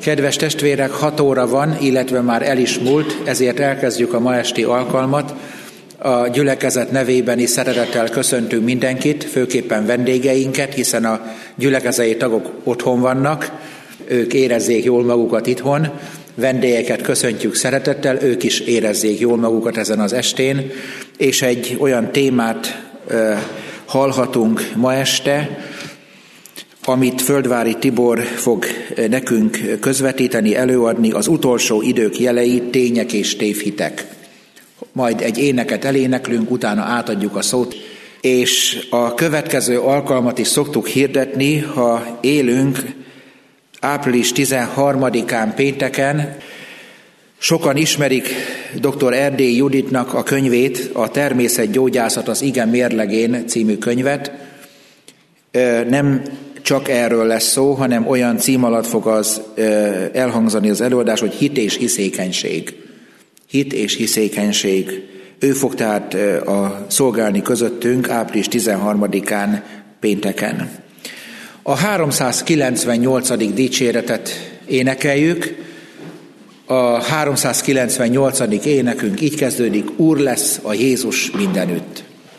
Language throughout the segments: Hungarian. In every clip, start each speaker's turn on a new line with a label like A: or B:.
A: Kedves testvérek, 6 óra van, illetve már el is múlt, ezért elkezdjük a ma esti alkalmat. A gyülekezet nevében is szeretettel köszöntünk mindenkit, főképpen vendégeinket, hiszen a gyülekezeti tagok otthon vannak, ők érezzék jól magukat itthon. Vendégeket köszöntjük szeretettel, ők is érezzék jól magukat ezen az estén, és egy olyan témát hallhatunk ma este, amit Földvári Tibor fog nekünk közvetíteni, előadni, az utolsó idők jelei, tények és tévhitek. Majd egy éneket eléneklünk, utána átadjuk a szót, és a következő alkalmat is szoktuk hirdetni, ha élünk április 13-án pénteken. Sokan ismerik dr. Erdélyi Juditnak a könyvét, a Természetgyógyászat az ige mérlegén című könyvet. Nem csak erről lesz szó, hanem olyan cím alatt fog elhangzani az előadás, hogy hit és hiszékenység. Hit és hiszékenység. Ő fog tehát szolgálni közöttünk április 13-án pénteken. A 398. dicséretet énekeljük. A 398. énekünk így kezdődik: Úr lesz a Jézus mindenütt.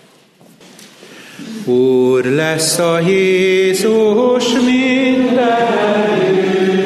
A: Úr lesz a Jézus mindenütt,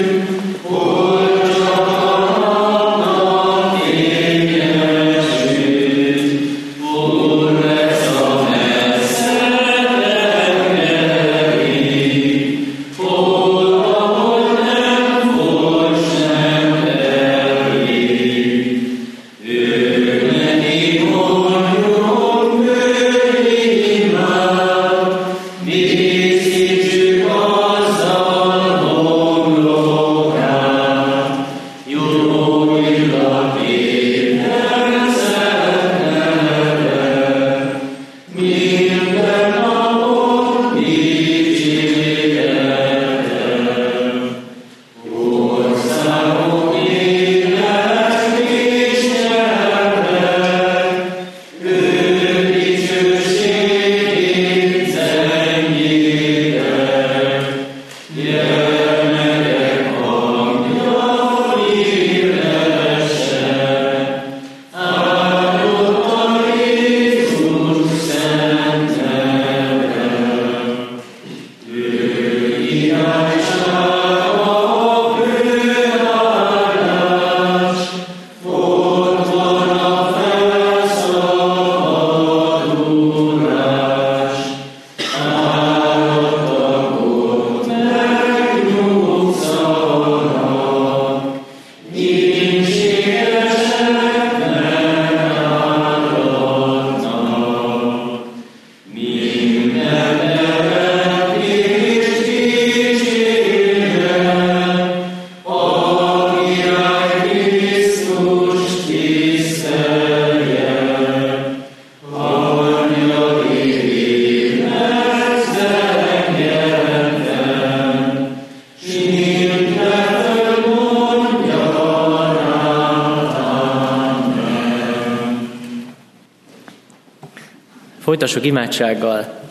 B: Folytassuk imádsággal.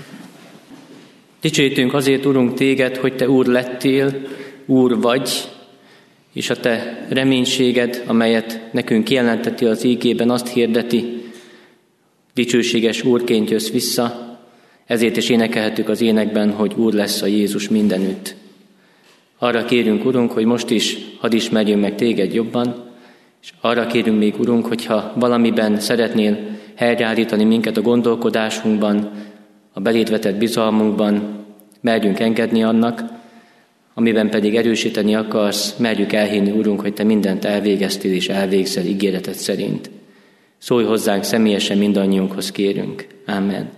B: Dicsőítünk azért, Urunk, Téged, hogy Te Úr lettél, Úr vagy, és a Te reménységed, amelyet nekünk kijelentettél az ígében, azt hirdeti, dicsőséges Úrként jössz vissza, ezért is énekelhetük az énekben, hogy Úr lesz a Jézus mindenütt. Arra kérünk, Urunk, hogy most is hadd ismerjünk meg Téged jobban, és arra kérünk még, Urunk, hogyha valamiben szeretnél helyreállítani minket a gondolkodásunkban, a beléd vetett bizalmunkban, merjünk engedni annak, amiben pedig erősíteni akarsz, merjük elhinni, Urunk, hogy Te mindent elvégeztél és elvégzel ígéreted szerint. Szólj hozzánk személyesen, mindannyiunkhoz kérünk. Amen.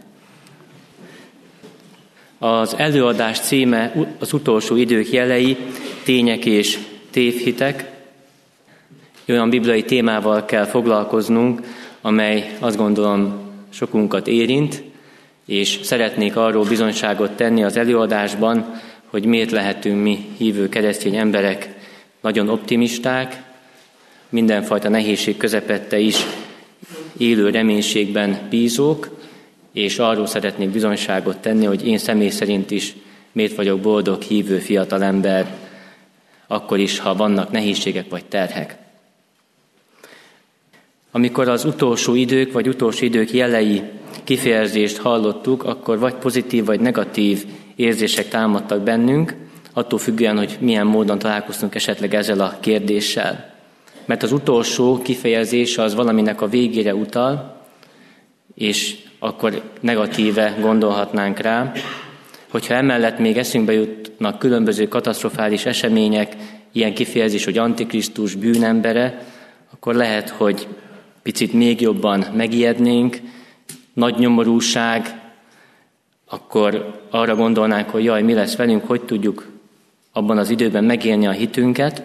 B: Az előadás címe az utolsó idők jelei, tények és tévhitek. Olyan bibliai témával kell foglalkoznunk, amely azt gondolom sokunkat érint, és szeretnék arról bizonyságot tenni az előadásban, hogy miért lehetünk mi hívő keresztény emberek nagyon optimisták, mindenfajta nehézség közepette is élő reménységben bízók, és arról szeretnék bizonyságot tenni, hogy én személy szerint is miért vagyok boldog hívő fiatalember. akkor is, ha vannak nehézségek vagy terhek. Amikor az utolsó idők vagy utolsó idők jelei kifejezést hallottuk, akkor vagy pozitív vagy negatív érzések támadtak bennünk, attól függően, hogy milyen módon találkoztunk esetleg ezzel a kérdéssel. Mert az utolsó kifejezés az valaminek a végére utal, és akkor negatíve gondolhatnánk rá. Hogyha emellett még eszünkbe jutnak különböző katasztrofális események, ilyen kifejezés, hogy Antikrisztus bűnembere, akkor lehet, hogy picit még jobban megijednénk, nagy nyomorúság, akkor arra gondolnánk, hogy jaj, mi lesz velünk, hogy tudjuk abban az időben megélni a hitünket.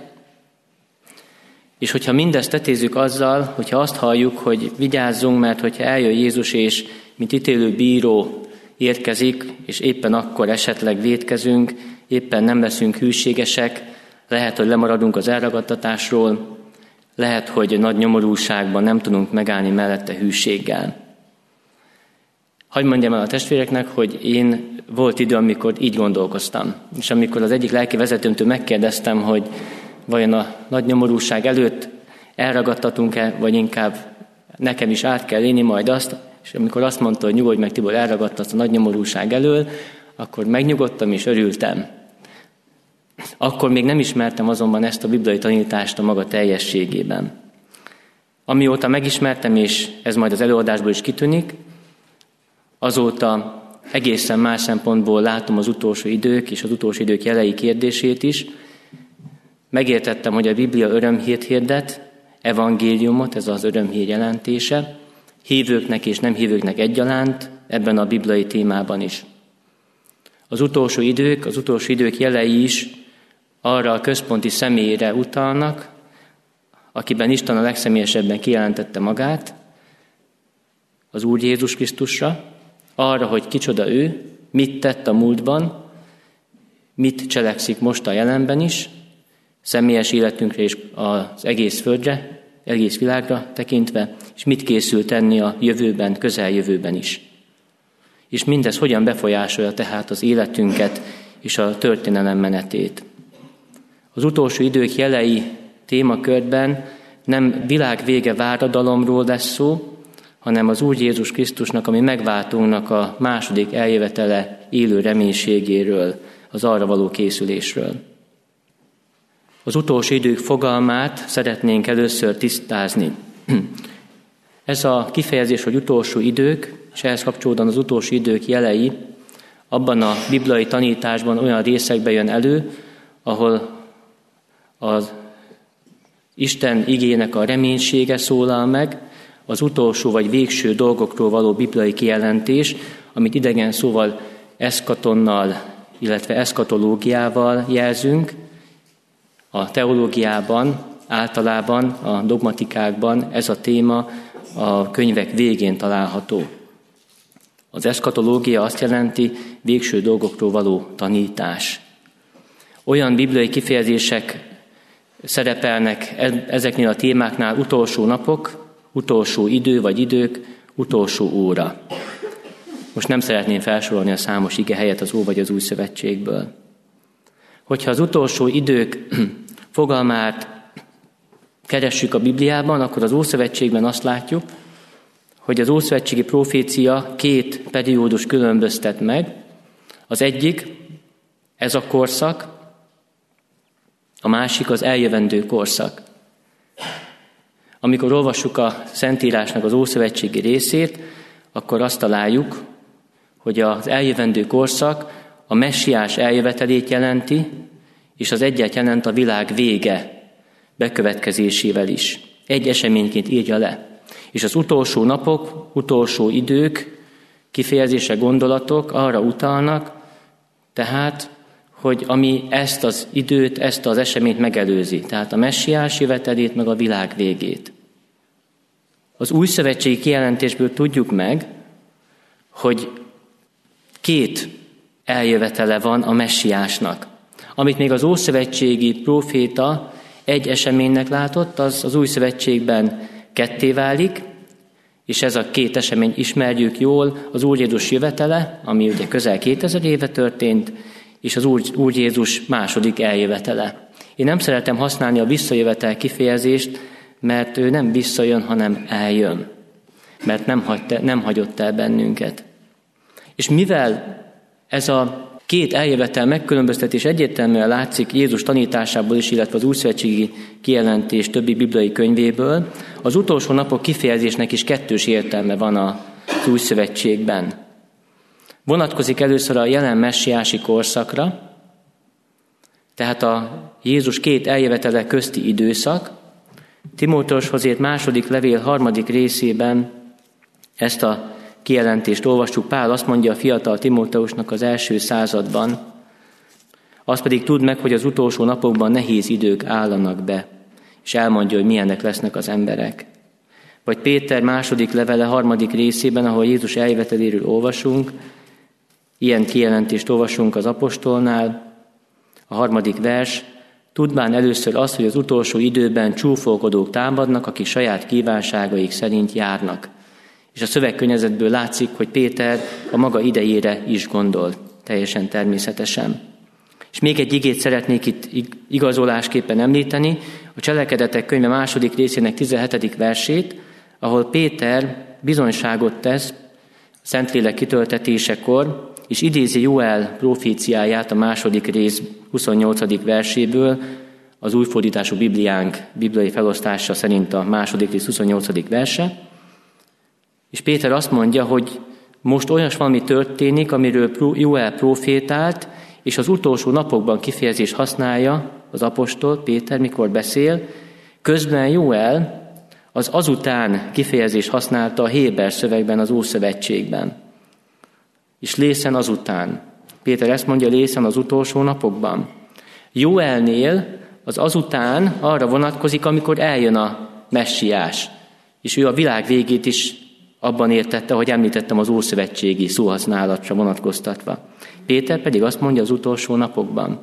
B: És hogyha mindezt tetézzük azzal, hogyha azt halljuk, hogy vigyázzunk, mert hogyha eljön Jézus és mint ítélő bíró érkezik, és éppen akkor esetleg vétkezünk, éppen nem leszünk hűségesek, lehet, hogy lemaradunk az elragadtatásról, lehet, hogy nagy nyomorúságban nem tudunk megállni mellette hűséggel. Hadd mondjam el a testvéreknek, hogy én volt idő, amikor így gondolkoztam. És amikor az egyik lelki vezetőmtől megkérdeztem, hogy vajon a nagy nyomorúság előtt elragadtatunk-e, vagy inkább nekem is át kell élni majd azt, és amikor azt mondta, hogy nyugodj meg, Tibor, elragadtatsz a nagy nyomorúság elől, akkor megnyugodtam és örültem. Akkor még nem ismertem azonban ezt a bibliai tanítást a maga teljességében. Amióta megismertem, és ez majd az előadásból is kitűnik, azóta egészen más szempontból látom az utolsó idők és az utolsó idők jelei kérdését is. Megértettem, hogy a Biblia örömhírt hirdet, evangéliumot, ez az örömhír jelentése, hívőknek és nem hívőknek egyaránt, ebben a bibliai témában is. Az utolsó idők jelei is arra a központi személyre utalnak, akiben Isten a legszemélyesebben kijelentette magát, az Úr Jézus Krisztusra, arra, hogy kicsoda ő, mit tett a múltban, mit cselekszik most a jelenben is, személyes életünkre és az egész földre, egész világra tekintve, és mit készül tenni a jövőben, közeljövőben is. És mindez hogyan befolyásolja tehát az életünket és a történelem menetét. Az utolsó idők jelei témakörben nem világvége váradalomról lesz szó, hanem az Úr Jézus Krisztusnak, ami megváltunknak a második eljövetele élő reménységéről, az arra való készülésről. Az utolsó idők fogalmát szeretnénk először tisztázni. Ez a kifejezés, hogy utolsó idők, és ehhez kapcsolódóan az utolsó idők jelei, abban a bibliai tanításban olyan részekben jön elő, ahol az Isten igének a reménysége szólal meg, az utolsó vagy végső dolgokról való bibliai kijelentés, amit idegen szóval eszkatonnal, illetve eszkatológiával jelzünk. A teológiában, általában a dogmatikákban ez a téma a könyvek végén található. Az eszkatológia azt jelenti végső dolgokról való tanítás. Olyan bibliai kifejezések szerepelnek ezeknél a témáknál: utolsó napok, utolsó idő vagy idők, utolsó óra. Most nem szeretném felsorolni a számos ige helyet az Ó vagy az Új Szövetségből. Hogyha az utolsó idők fogalmát keressük a Bibliában, akkor az Ószövetségben azt látjuk, hogy az ószövetségi profécia két periódus különböztet meg. Az egyik, ez a korszak, a másik az eljövendő korszak. Amikor olvassuk a Szentírásnak az ószövetségi részét, akkor azt találjuk, hogy az eljövendő korszak a messiás eljövetelét jelenti, és az egyet jelent a világ vége bekövetkezésével is. Egy eseményként írja le. És az utolsó napok, utolsó idők kifejezése, gondolatok arra utalnak, tehát, hogy ami ezt az időt, ezt az eseményt megelőzi. Tehát a messiás jövetelét, meg a világ végét. Az új szövetségi kijelentésből tudjuk meg, hogy két eljövetele van a messiásnak. Amit még az ószövetségi próféta egy eseménynek látott, az új szövetségben ketté válik, és ez a két esemény ismerjük jól, az Úr Jézus jövetele, ami ugye közel 2000 éve történt, és az Úr Jézus második eljövetele. Én nem szeretem használni a visszajövetel kifejezést, mert ő nem visszajön, hanem eljön. Mert nem hagyott el bennünket. És mivel ez a két eljövetel megkülönböztetés egyértelműen látszik Jézus tanításából is, illetve az újszövetségi kijelentés többi bibliai könyvéből, az utolsó napok kifejezésnek is kettős értelme van az újszövetségben. Vonatkozik először a jelen messiási korszakra, tehát a Jézus két eljövetele közti időszak. Timóteushoz írt második levél 3. részében ezt a kijelentést olvassuk. Pál azt mondja a fiatal Timóteusnak az első században, azt pedig tudd meg, hogy az utolsó napokban nehéz idők állanak be, és elmondja, hogy milyenek lesznek az emberek. Vagy Péter második levele 3. részében, ahol Jézus eljöveteléről olvasunk, ilyen kijelentést olvasunk az apostolnál, a 3. vers, tudván először azt, hogy az utolsó időben csúfolkodók támadnak, akik saját kívánságaik szerint járnak. És a szövegkörnyezetből látszik, hogy Péter a maga idejére is gondol, teljesen természetesen. És még egy igét szeretnék itt igazolásképpen említeni, a Cselekedetek könyve 2. részének 17. versét, ahol Péter bizonyságot tesz Szentlélek kitöltetésekor, és idézi Jóel proféciáját a 2. rész 28. verséből, az újfordítású Bibliánk bibliai felosztása szerint a 2. rész 28. verse. És Péter azt mondja, hogy most olyas valami történik, amiről Jóel profétált, és az utolsó napokban kifejezést használja az apostol Péter, mikor beszél. Közben Jóel az azután kifejezést használta a héber szövegben, az Ószövetségben. És lészen azután. Péter ezt mondja, lészen az utolsó napokban. Jóelnél az azután arra vonatkozik, amikor eljön a messiás. És ő a világ végét is abban értette, hogy említettem, az ószövetségi szóhasználatra vonatkoztatva. Péter pedig azt mondja, az utolsó napokban.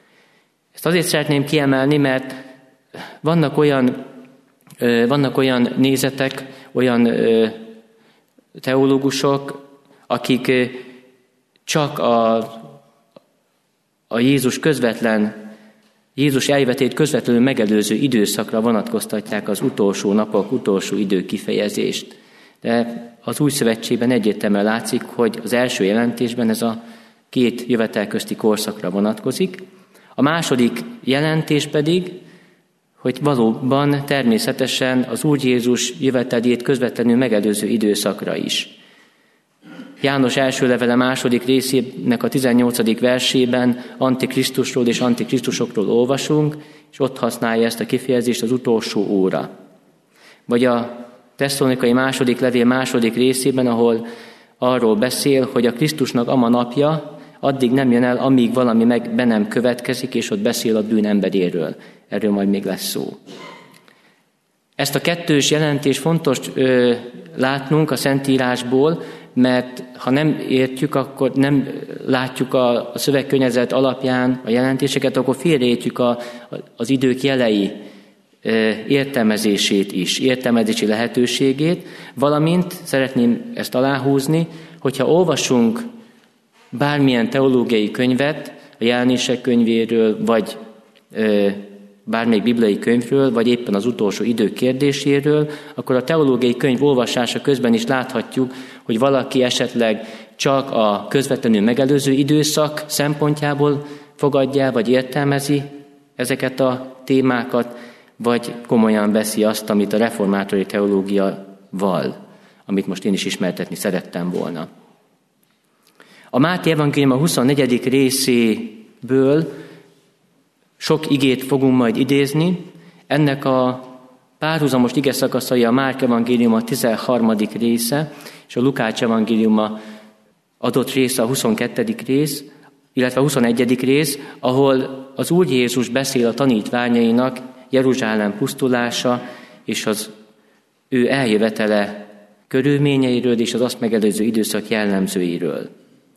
B: Ezt azért szeretném kiemelni, mert vannak olyan nézetek, olyan teológusok, akik csak a Jézus eljövetét közvetlenül megelőző időszakra vonatkoztatják az utolsó napok, utolsó idő kifejezést. De az új szövetségben egyértelműen látszik, hogy az első jelentésben ez a két jövetel közti korszakra vonatkozik. A második jelentés pedig, hogy valóban természetesen az Úr Jézus jövetelét közvetlenül megelőző időszakra is. János első levele 2. részének a 18. versében Antikrisztusról és antikrisztusokról olvasunk, és ott használja ezt a kifejezést, az utolsó óra. Vagy a Tesszalonikai második levél 2. részében, ahol arról beszél, hogy a Krisztusnak ama napja addig nem jön el, amíg valami meg be nem következik, és ott beszél a bűn emberéről. Erről majd még lesz szó. Ezt a kettős jelentést fontos látnunk a Szentírásból, mert ha nem értjük, akkor nem látjuk a szövegkörnyezet alapján a jelentéseket, akkor félreértjük az idők jelei értelmezését is, értelmezési lehetőségét, valamint szeretném ezt aláhúzni, hogyha olvasunk bármilyen teológiai könyvet, a jelenések könyvéről, vagy bármelyik bibliai könyvről, vagy éppen az utolsó idők kérdéséről, akkor a teológiai könyv olvasása közben is láthatjuk, hogy valaki esetleg csak a közvetlenül megelőző időszak szempontjából fogadja, vagy értelmezi ezeket a témákat, vagy komolyan veszi azt, amit a reformátori teológia val, amit most én is ismertetni szerettem volna. A Máté evangélium a 24. részéből sok igét fogunk majd idézni. Ennek a párhuzamos igeszakaszai a Márk evangélium a 13. része, és a Lukács evangélium adott része a 22. rész, illetve a 21. rész, ahol az Úr Jézus beszél a tanítványainak Jeruzsálem pusztulása és az ő eljövetele körülményeiről és az azt megelőző időszak jellemzőiről.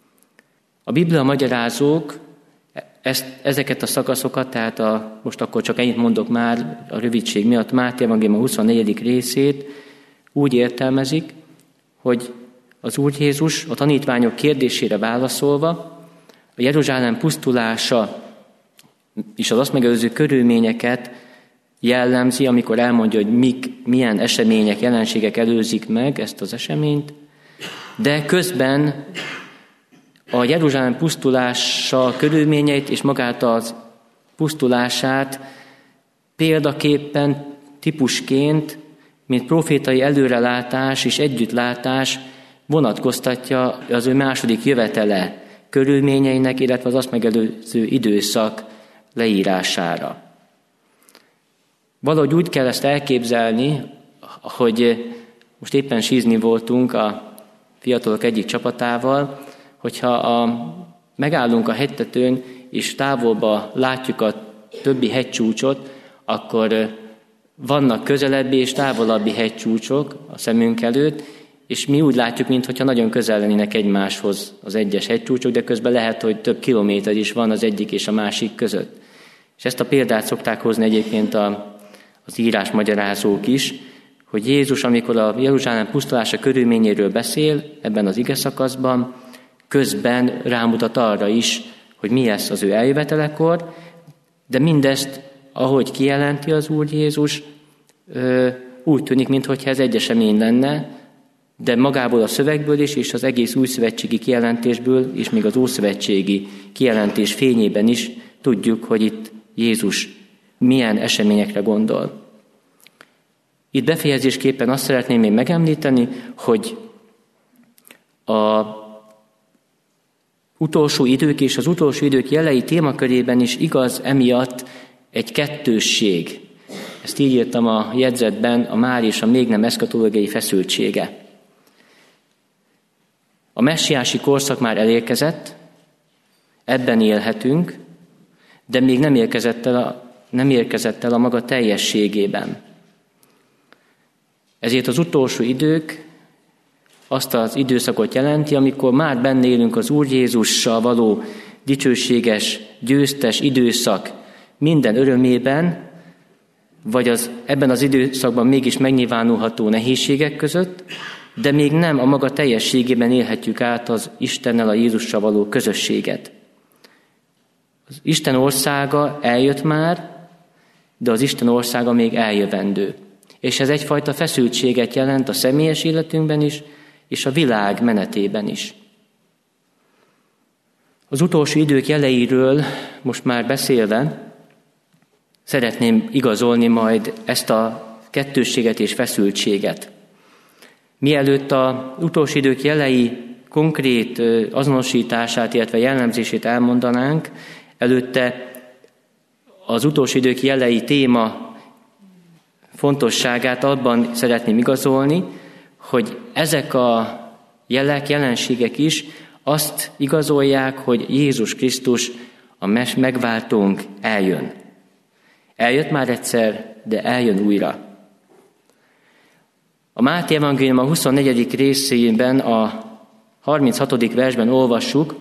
B: A Biblia magyarázók ezeket a szakaszokat, tehát most akkor csak ennyit mondok már a rövidség miatt, Máté evangélium a 24. részét úgy értelmezik, hogy az Úr Jézus a tanítványok kérdésére válaszolva a Jeruzsálem pusztulása és az azt megelőző körülményeket jellemzi, amikor elmondja, hogy milyen események, jelenségek előzik meg ezt az eseményt, de közben a Jeruzsálem pusztulása körülményeit és magát az pusztulását példaképpen, típusként, mint profétai előrelátás és együttlátás vonatkoztatja az ő második jövetele körülményeinek, illetve az azt megelőző időszak leírására. Valahogy úgy kell ezt elképzelni, hogy most éppen sízni voltunk a fiatalok egyik csapatával, hogyha megállunk a hegytetőn, és távolba látjuk a többi hegycsúcsot, akkor vannak közelebbi és távolabbi hegycsúcsok a szemünk előtt, és mi úgy látjuk, mintha nagyon közel lennének egymáshoz az egyes hegycsúcsok, de közben lehet, hogy több kilométer is van az egyik és a másik között. És ezt a példát szokták hozni egyébként az írásmagyarázók is, hogy Jézus, amikor a Jeruzsálem pusztulása körülményéről beszél ebben az igeszakaszban, közben rámutat arra is, hogy mi lesz az ő eljövetelekor, de mindezt, ahogy kijelenti az Úr Jézus, úgy tűnik, mintha ez egy esemény lenne, de magából a szövegből is, és az egész újszövetségi kijelentésből, és még az ószövetségi kijelentés fényében is tudjuk, hogy itt Jézus milyen eseményekre gondol. Itt befejezésképpen azt szeretném még megemlíteni, hogy a utolsó idők és az utolsó idők jelei témakörében is igaz emiatt egy kettősség. Ezt így írtam a jegyzetben, a már és a még nem eszkatológiai feszültsége. A messiási korszak már elérkezett, ebben élhetünk, de még nem érkezett el a maga teljességében. Ezért az utolsó idők azt az időszakot jelenti, amikor már benne élünk az Úr Jézussal való dicsőséges, győztes időszak minden örömében, vagy ebben az időszakban mégis megnyilvánulható nehézségek között, de még nem a maga teljességében élhetjük át az Istennel, a Jézussal való közösséget. Az Isten országa eljött már, de az Isten országa még eljövendő. És ez egyfajta feszültséget jelent a személyes életünkben is, és a világ menetében is. Az utolsó idők jeleiről most már beszélve, szeretném igazolni majd ezt a kettősséget és feszültséget. Mielőtt az utolsó idők jelei konkrét azonosítását, illetve jellemzését elmondanánk, előtte az utolsó idők jelei téma fontosságát abban szeretném igazolni, hogy ezek a jelek, jelenségek is azt igazolják, hogy Jézus Krisztus, a megváltónk eljön. Eljött már egyszer, de eljön újra. A Máté evangélium a 24. részében, a 36. versben olvassuk,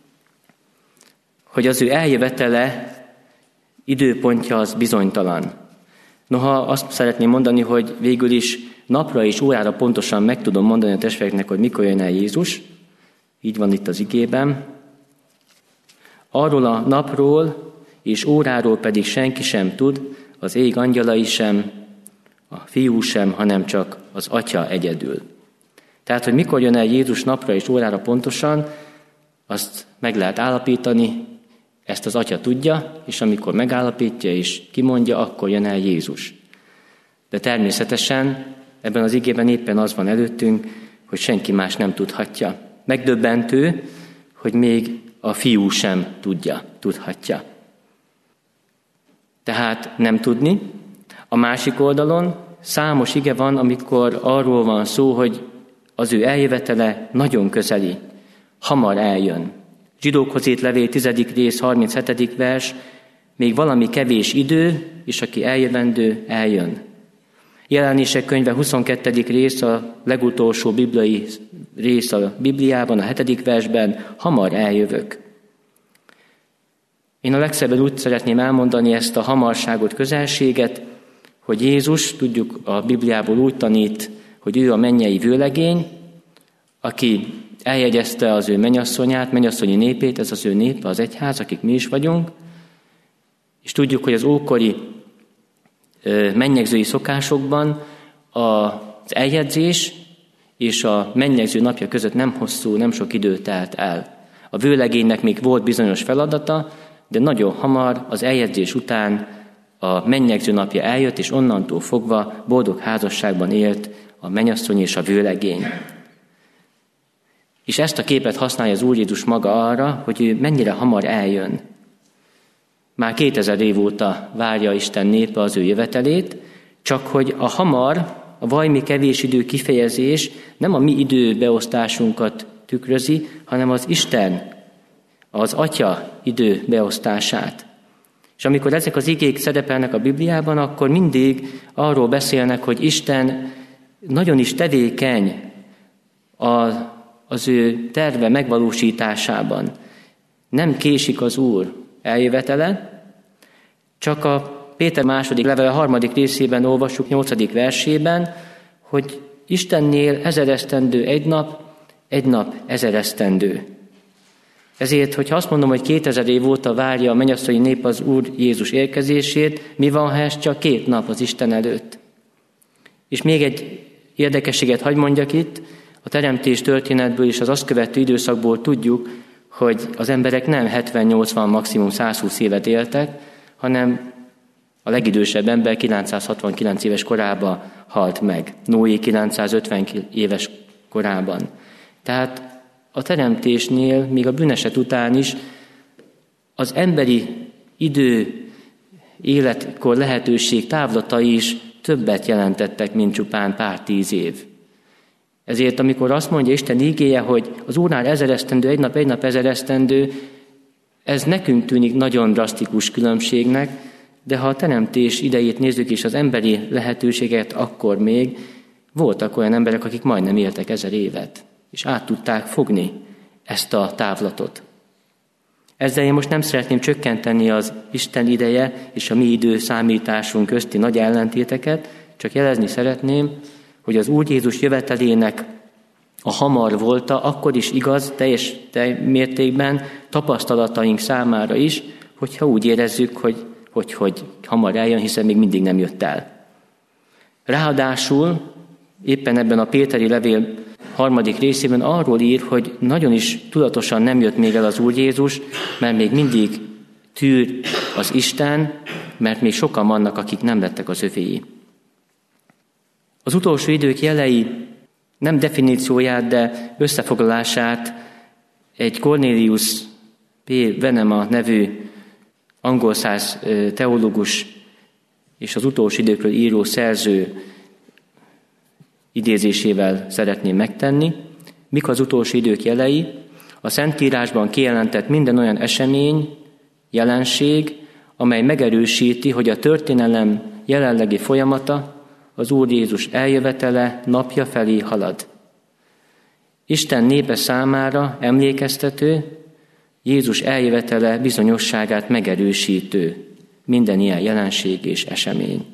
B: hogy az ő eljövetele időpontja az bizonytalan. Noha azt szeretném mondani, hogy végül is napra és órára pontosan meg tudom mondani a testvéreknek, hogy mikor jön el Jézus. Így van itt az igében. Arról a napról és óráról pedig senki sem tud, az ég angyalai sem, a fiú sem, hanem csak az atya egyedül. Tehát, hogy mikor jön el Jézus napra és órára pontosan, azt meg lehet állapítani, ezt az atya tudja, és amikor megállapítja és kimondja, akkor jön el Jézus. De természetesen ebben az igében éppen az van előttünk, hogy senki más nem tudhatja. Megdöbbentő, hogy még a fiú sem tudhatja. Tehát nem tudni. A másik oldalon számos ige van, amikor arról van szó, hogy az ő eljövetele nagyon közeli, hamar eljön. Zsidókhoz írt levél 10. rész 37. vers, még valami kevés idő, és aki eljövendő, eljön. Jelenések könyve 22. rész, a legutolsó bibliai rész a Bibliában, a 7. versben, hamar eljövök. Én a legszebben úgy szeretném elmondani ezt a hamarságot, közelséget, hogy Jézus, tudjuk a Bibliából úgy tanít, hogy ő a mennyei vőlegény, aki eljegyezte az ő mennyasszonyát, mennyasszonyi népét, ez az ő népe, az egyház, akik mi is vagyunk, És tudjuk, hogy az ókori mennyegzői szokásokban az eljegyzés és a mennyegző napja között nem hosszú, nem sok idő telt el. A vőlegénynek még volt bizonyos feladata, de nagyon hamar az eljegyzés után a mennyegző napja eljött, és onnantól fogva boldog házasságban élt a mennyasszony és a vőlegény. És ezt a képet használja az Úr Jézus maga arra, hogy ő mennyire hamar eljön. Már 2000 év óta várja Isten népe az ő jövetelét, csak hogy a hamar, a vajmi kevés idő kifejezés nem a mi időbeosztásunkat tükrözi, hanem az Isten, az Atya időbeosztását. És amikor ezek az igék szerepelnek a Bibliában, akkor mindig arról beszélnek, hogy Isten nagyon is tevékeny az ő terve megvalósításában. Nem késik az Úr eljövetele, csak a Péter második levele 3. részében olvassuk 8. versében, hogy Istennél 1000 esztendő egy nap 1000 esztendő. Ezért, hogyha azt mondom, hogy 2000 év óta várja a mennyasszonyi nép az Úr Jézus érkezését, mi van, ha ez csak 2 nap az Isten előtt? És még egy érdekességet hadd mondjak itt, a teremtés történetből és az azt követő időszakból tudjuk, hogy az emberek nem 70-80, maximum 120 évet éltek, hanem a legidősebb ember 969 éves korában halt meg, Noé 950 éves korában. Tehát a teremtésnél, még a bűneset után is az emberi idő, életkor lehetőség távlatai is többet jelentettek, mint csupán pár 10 év. Ezért, amikor azt mondja Isten ígéje, hogy az Úrnál 1000 esztendő, egy nap 1000 esztendő, ez nekünk tűnik nagyon drasztikus különbségnek, de ha a teremtés idejét nézzük és az emberi lehetőséget, akkor még voltak olyan emberek, akik majdnem éltek 1000 évet, és át tudták fogni ezt a távlatot. Ezzel én most nem szeretném csökkenteni az Isten ideje és a mi időszámításunk közti nagy ellentéteket, csak jelezni szeretném, hogy az Úr Jézus jövetelének a hamar volta, akkor is igaz, teljes mértékben tapasztalataink számára is, hogyha úgy érezzük, hogy hamar eljön, hiszen még mindig nem jött el. Ráadásul éppen ebben a Péteri levél 3. részében arról ír, hogy nagyon is tudatosan nem jött még el az Úr Jézus, mert még mindig tűr az Isten, mert még sokan vannak, akik nem lettek az övéi. Az utolsó idők jelei nem definícióját, de összefoglalását egy Cornelius P. Venema nevű angol száz teológus és az utolsó időkről író szerző idézésével szeretném megtenni. Mik az utolsó idők jelei? A Szentírásban kijelentett minden olyan esemény, jelenség, amely megerősíti, hogy a történelem jelenlegi folyamata, az Úr Jézus eljövetele napja felé halad. Isten népe számára emlékeztető, Jézus eljövetele bizonyosságát megerősítő minden ilyen jelenség és esemény.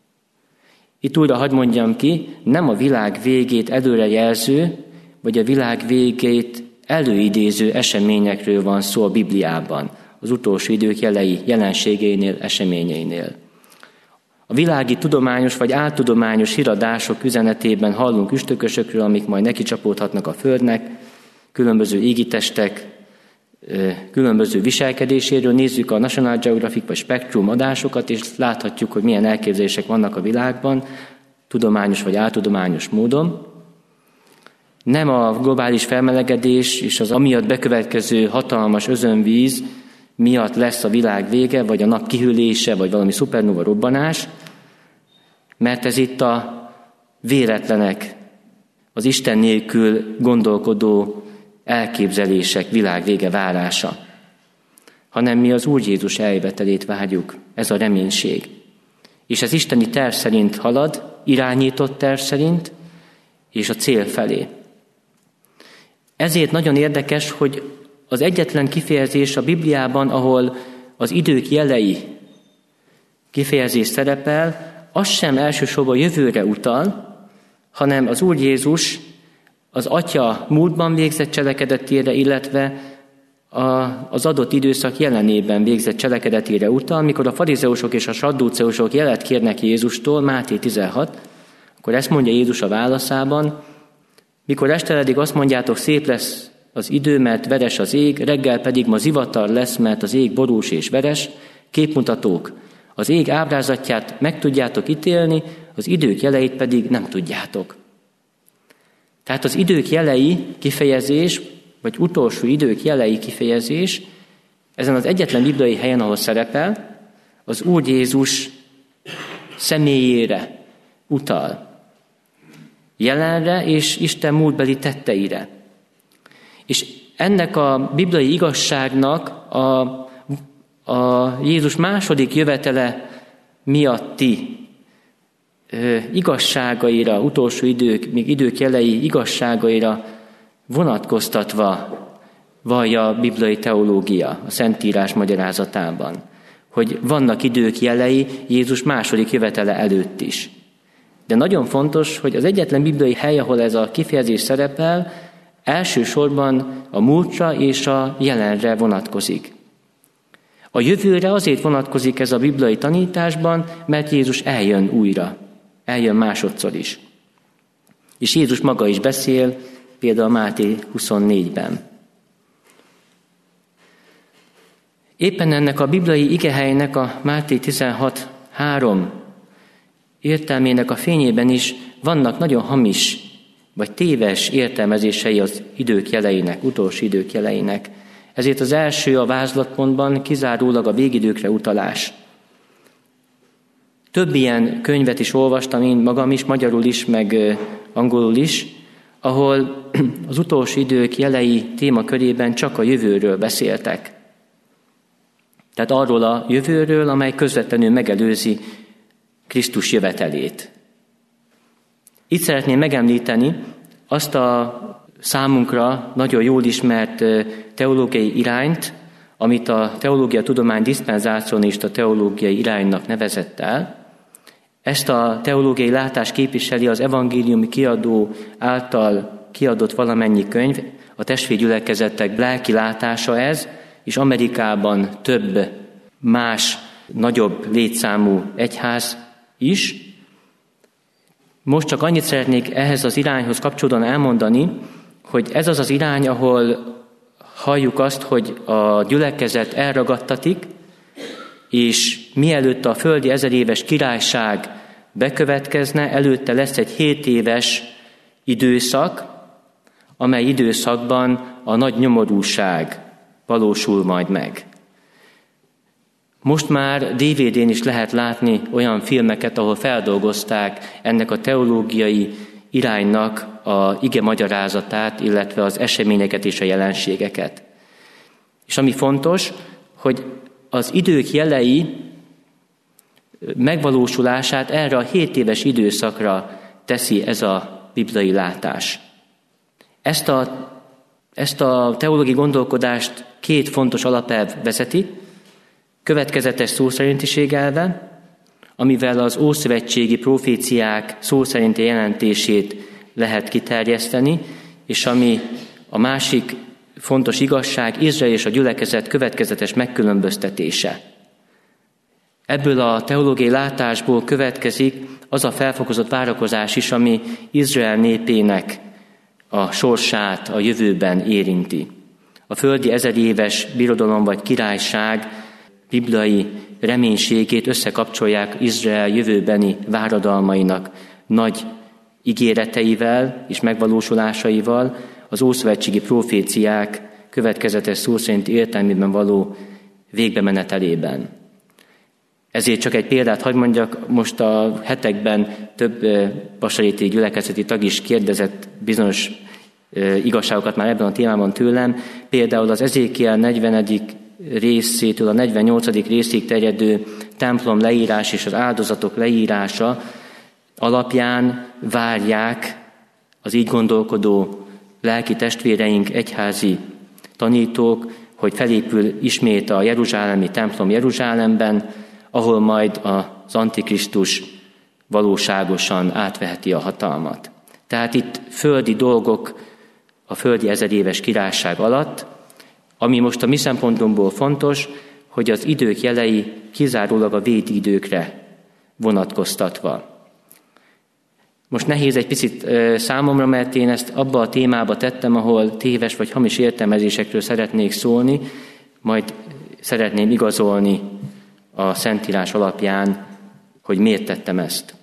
B: Itt újra hadd mondjam ki, nem a világ végét előrejelző, vagy a világ végét előidéző eseményekről van szó a Bibliában, az utolsó idők jelei, jelenségeinél, eseményeinél. A világi tudományos vagy áltudományos híradások üzenetében hallunk üstökösökről, amik majd nekicsapódhatnak a Földnek, különböző égitestek, különböző viselkedéséről. Nézzük a National Geographic vagy Spectrum adásokat, és láthatjuk, hogy milyen elképzelések vannak a világban, tudományos vagy áltudományos módon. Nem a globális felmelegedés és az amiatt bekövetkező hatalmas özönvíz miatt lesz a világ vége, vagy a nap kihűlése, vagy valami szupernova robbanás, mert ez itt a véletlenek, az Isten nélkül gondolkodó elképzelések világvége várása, hanem mi az Úr Jézus eljövetelét várjuk, ez a reménység. És ez isteni terv szerint halad, irányított terv szerint, és a cél felé. Ezért nagyon érdekes, hogy az egyetlen kifejezés a Bibliában, ahol az idők jelei kifejezés szerepel, az sem elsősorban jövőre utal, hanem az Úr Jézus az Atya múltban végzett cselekedetére, illetve az adott időszak jelenében végzett cselekedetére utal, mikor a farizeusok és a sadduceusok jelet kérnek Jézustól, Máté 16, akkor ezt mondja Jézus a válaszában: mikor esteledik, azt mondjátok, szép lesz az idő, mert veres az ég, reggel pedig ma zivatar lesz, mert az ég borús és veres. Képmutatók, az ég ábrázatját meg tudjátok ítélni, az idők jeleit pedig nem tudjátok. Tehát az idők jelei kifejezés, vagy utolsó idők jelei kifejezés, ezen az egyetlen bibliai helyen, ahol szerepel, az Úr Jézus személyére utal. Jelenre és Isten múltbeli tetteire. És ennek a bibliai igazságnak a Jézus második jövetele miatti igazságaira, utolsó idők, még idők jelei igazságaira vonatkoztatva vallja a bibliai teológia a Szentírás magyarázatában, hogy vannak idők jelei Jézus második jövetele előtt is. De nagyon fontos, hogy az egyetlen bibliai hely, ahol ez a kifejezés szerepel, elsősorban a múltra és a jelenre vonatkozik. A jövőre azért vonatkozik ez a bibliai tanításban, mert Jézus eljön újra, eljön másodszor is. És Jézus maga is beszél, például Máté 24-ben. Éppen ennek a bibliai igehelynek a Máté 16:3 értelmének a fényében is vannak nagyon hamis vagy téves értelmezései az idők jeleinek, utolsó idők jeleinek. Ezért az első a vázlatpontban kizárólag a végidőkre utalás. Több ilyen könyvet is olvastam én magam is, magyarul is, meg angolul is, ahol az utolsó idők jelei témakörében csak a jövőről beszéltek. Tehát arról a jövőről, amely közvetlenül megelőzi Krisztus jövetelét. Itt szeretném megemlíteni azt a számunkra nagyon jól ismert teológiai irányt, amit a teológia tudomány diszpenzácionista teológiai iránynak nevezett el. Ezt a teológiai látást képviseli az evangéliumi kiadó által kiadott valamennyi könyv, a testvérgyülekezetek lelki látása ez, és Amerikában több más nagyobb létszámú egyház is. Most csak annyit szeretnék ehhez az irányhoz kapcsolódóan elmondani, hogy ez az az irány, ahol halljuk azt, hogy a gyülekezet elragadtatik, és mielőtt a földi 1000 éves királyság bekövetkezne, előtte lesz egy 7 éves időszak, amely időszakban a nagy nyomorúság valósul majd meg. Most már DVD-n is lehet látni olyan filmeket, ahol feldolgozták ennek a teológiai iránynak a ige magyarázatát, illetve az eseményeket és a jelenségeket. És ami fontos, hogy az idők jelei megvalósulását erre a 7 éves időszakra teszi ez a bibliai látás. Ezt a teológiai gondolkodást 2 fontos alapelv vezeti: következetes szószerintiség elve, amivel az ószövetségi proféciák szó szerinti jelentését lehet kiterjeszteni, és ami a másik fontos igazság, Izrael és a gyülekezet következetes megkülönböztetése. Ebből a teológiai látásból következik az a felfokozott várakozás is, ami Izrael népének a sorsát a jövőben érinti. A földi 1000 éves birodalom vagy királyság bibliai reménységét összekapcsolják Izrael jövőbeni váradalmainak nagy ígéreteivel és megvalósulásaival, az ószövetségi proféciák következetes szó szerint értelmében való végbemenetelében. Ezért csak egy példát hadd mondjak, most a hetekben több vasaréti gyülekezeti tag is kérdezett bizonyos igazságokat már ebben a témában tőlem, például az Ezékiel 40. részétől a 48. részig terjedő templom leírás és az áldozatok leírása alapján várják az így gondolkodó lelki testvéreink, egyházi tanítók, hogy felépül ismét a jeruzsálemi templom Jeruzsálemben, ahol majd az Antikrisztus valóságosan átveheti a hatalmat. Tehát itt földi dolgok a földi 1000 éves királyság alatt, Ami most a mi szempontunkból fontos, hogy az idők jelei kizárólag a védidőkre vonatkoztatva. Most nehéz egy picit számomra, mert én ezt abba a témába tettem, ahol téves vagy hamis értelmezésekről szeretnék szólni, majd szeretném igazolni a Szentírás alapján, hogy miért tettem ezt.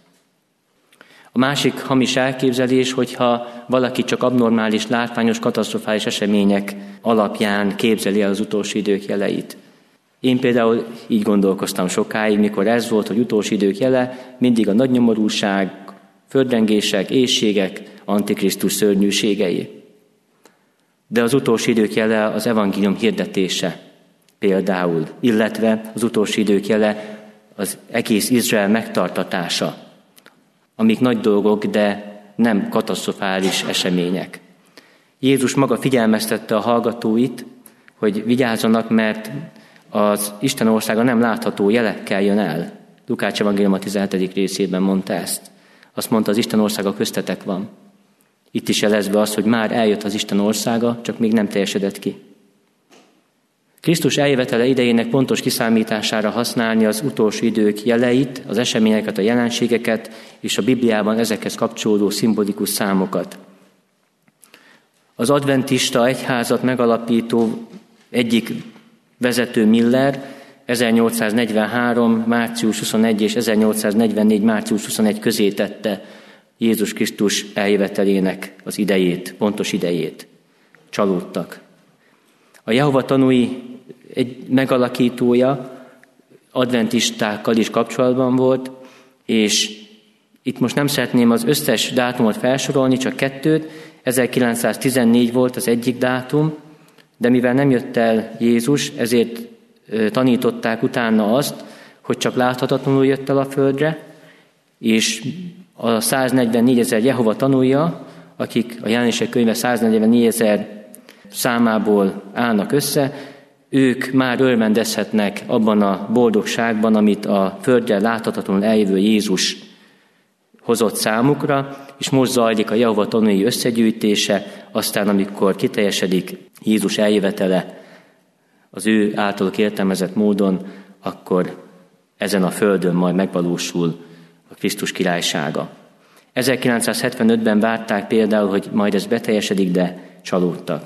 B: A másik hamis elképzelés, hogyha valaki csak abnormális, látványos, katasztrofális események alapján képzeli el az utolsó idők jeleit. Én például így gondolkoztam sokáig, mikor ez volt, hogy utolsó idők jele, mindig a nagy nyomorúság, földrengések, éhségek, antikrisztus szörnyűségei. De az utolsó idők jele az evangélium hirdetése például, illetve az utolsó idők jele az egész Izrael megtartatása, amik nagy dolgok, de nem katasztrofális események. Jézus maga figyelmeztette a hallgatóit, hogy vigyázzanak, mert az Isten országa nem látható jelekkel jön el. Lukács evangélium a 17. részében mondta ezt. Azt mondta, az Isten országa köztetek van. Itt is jelezve az, hogy már eljött az Isten országa, csak még nem teljesedett ki. Krisztus eljövetele idejének pontos kiszámítására használni az utolsó idők jeleit, az eseményeket, a jelenségeket, és a Bibliában ezekhez kapcsolódó szimbolikus számokat. Az adventista egyházat megalapító egyik vezető Miller 1843. március 21 és 1844. március 21 közé tette Jézus Krisztus eljövetelének az idejét, pontos idejét. Csalódtak. A Jehova tanúi egy megalakítója adventistákkal is kapcsolatban volt, és itt most nem szeretném az összes dátumot felsorolni, csak kettőt. 1914 volt az egyik dátum, de mivel nem jött el Jézus, ezért tanították utána azt, hogy csak láthatatlanul jött el a földre, és a 144 000 Jehova tanúja, akik a Jelenések könyve 144 000 számából állnak össze, ők már örvendezhetnek abban a boldogságban, amit a földre láthatatlanul eljövő Jézus hozott számukra, és most zajlik a Jehova tanúi összegyűjtése, aztán amikor kiteljesedik Jézus eljövetele az ő általuk értelmezett módon, akkor ezen a földön majd megvalósul a Krisztus királysága. 1975-ben várták például, hogy majd ez beteljesedik, de csalódtak.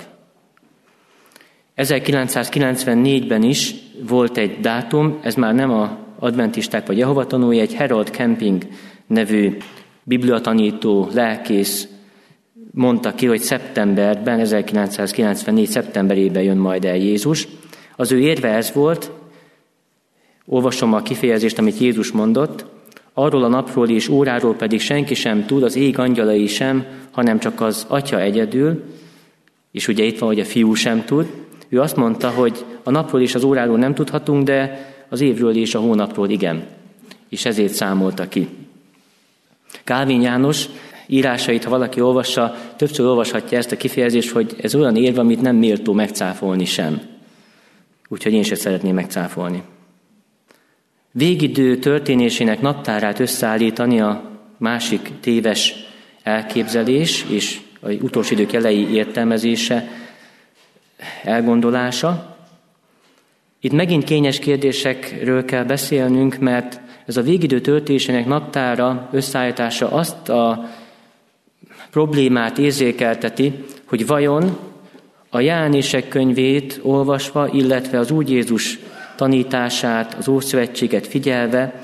B: 1994-ben is volt egy dátum, ez már nem az adventisták vagy Jehova tanúi, egy Harold Camping nevű bibliatanító lelkész mondta ki, hogy szeptemberben, 1994. szeptemberében jön majd el Jézus. Az ő érve ez volt, olvasom a kifejezést, amit Jézus mondott, arról a napról és óráról pedig senki sem tud, az ég angyalai sem, hanem csak az Atya egyedül, és ugye itt van, hogy a Fiú sem tud. Ő azt mondta, hogy a napról és az óráról nem tudhatunk, de az évről és a hónapról igen. És ezért számolta ki. Kálvin János írásait, ha valaki olvassa, többször olvashatja ezt a kifejezést, hogy ez olyan érv, amit nem méltó megcáfolni sem. Úgyhogy én sem szeretném megcáfolni. Végidő történésének naptárát összeállítani a másik téves elképzelés és az utolsó idők elejé értelmezése, elgondolása. Itt megint kényes kérdésekről kell beszélnünk, mert ez a végidő történésének naptára összeállítása azt a problémát érzékelteti, hogy vajon a Jelenések könyvét olvasva, illetve az Úr Jézus tanítását, az Ószövetséget figyelve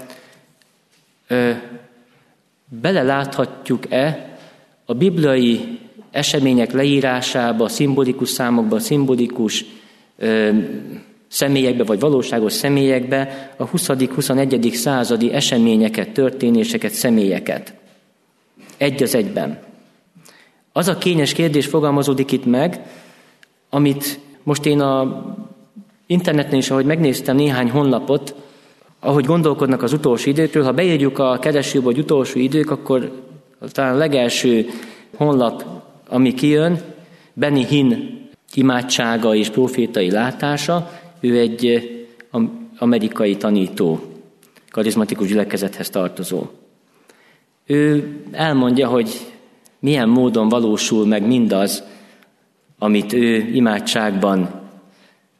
B: beleláthatjuk-e a bibliai események leírásába, szimbolikus számokba, szimbolikus személyekbe, vagy valóságos személyekbe a 20.-21. századi eseményeket, történéseket, személyeket. Egy az egyben. Az a kényes kérdés fogalmazódik itt meg, amit most én a interneten is, ahogy megnéztem néhány honlapot, ahogy gondolkodnak az utolsó időkről, ha beírjuk a keresőbe, hogy utolsó idők, akkor talán a legelső honlap, ami kijön, Benny Hinn imádsága és profétai látása, ő egy amerikai tanító, karizmatikus gyülekezethez tartozó. Ő elmondja, hogy milyen módon valósul meg mindaz, amit ő imádságban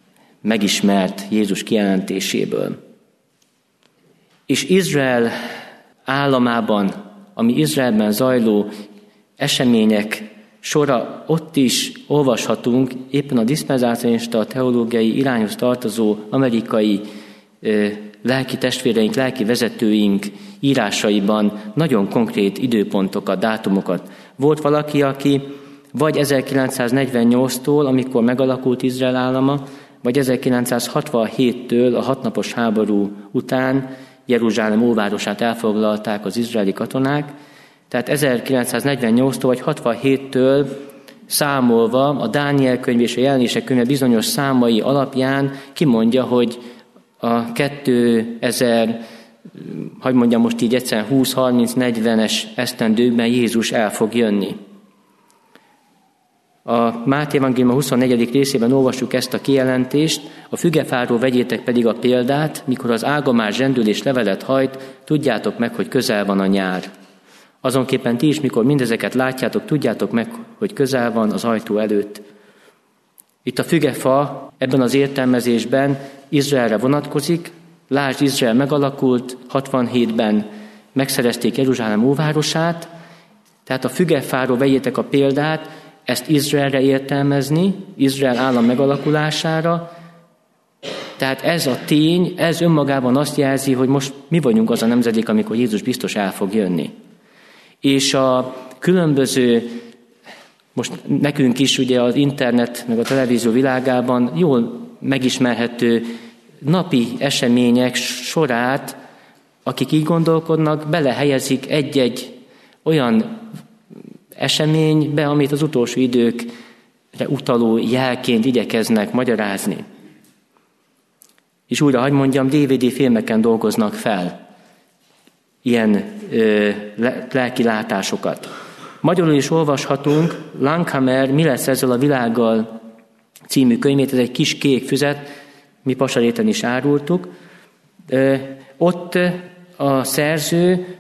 B: megismert Jézus kijelentéséből. És Izrael államában, ami Izraelben zajló események sora, ott is olvashatunk éppen a diszpenzácionista teológiai irányhoz tartozó amerikai lelki testvéreink, lelki vezetőink írásaiban nagyon konkrét időpontokat, dátumokat. Volt valaki, aki vagy 1948-tól, amikor megalakult Izrael állama, vagy 1967-től a 6 napos háború után Jeruzsálem óvárosát elfoglalták az izraeli katonák, tehát 1948-tól vagy 67-től számolva a Dániel könyv és a Jelenések könyve bizonyos számai alapján kimondja, hogy a 2000, hogy mondjam most így egyszerűen 20-30-40-es esztendőkben Jézus el fog jönni. A Máté evangélium 24. részében olvassuk ezt a kijelentést, a fügefáról vegyétek pedig a példát, mikor az ágomás zsendül és levelet hajt, tudjátok meg, hogy közel van a nyár. Azonképpen ti is, mikor mindezeket látjátok, tudjátok meg, hogy közel van az ajtó előtt. Itt a fügefa ebben az értelmezésben Izraelre vonatkozik. Lásd, Izrael megalakult, 67-ben megszerezték Jeruzsálem óvárosát, tehát a fügefáról vegyétek a példát, ezt Izraelre értelmezni, Izrael állam megalakulására. Tehát ez a tény, ez önmagában azt jelzi, hogy most mi vagyunk az a nemzedék, amikor Jézus biztos el fog jönni. És a különböző, most nekünk is ugye az internet meg a televízió világában jól megismerhető napi események sorát, akik így gondolkodnak, belehelyezik egy-egy olyan eseménybe, amit az utolsó időkre utaló jelként igyekeznek magyarázni. És újra, hadd mondjam, DVD filmeken dolgoznak fel ilyen lelki látásokat. Magyarul is olvashatunk Langhammer Mi lesz ezzel a világgal című könyvét, ez egy kis kék füzet, mi Pasaréten is árultuk. Ott a szerző,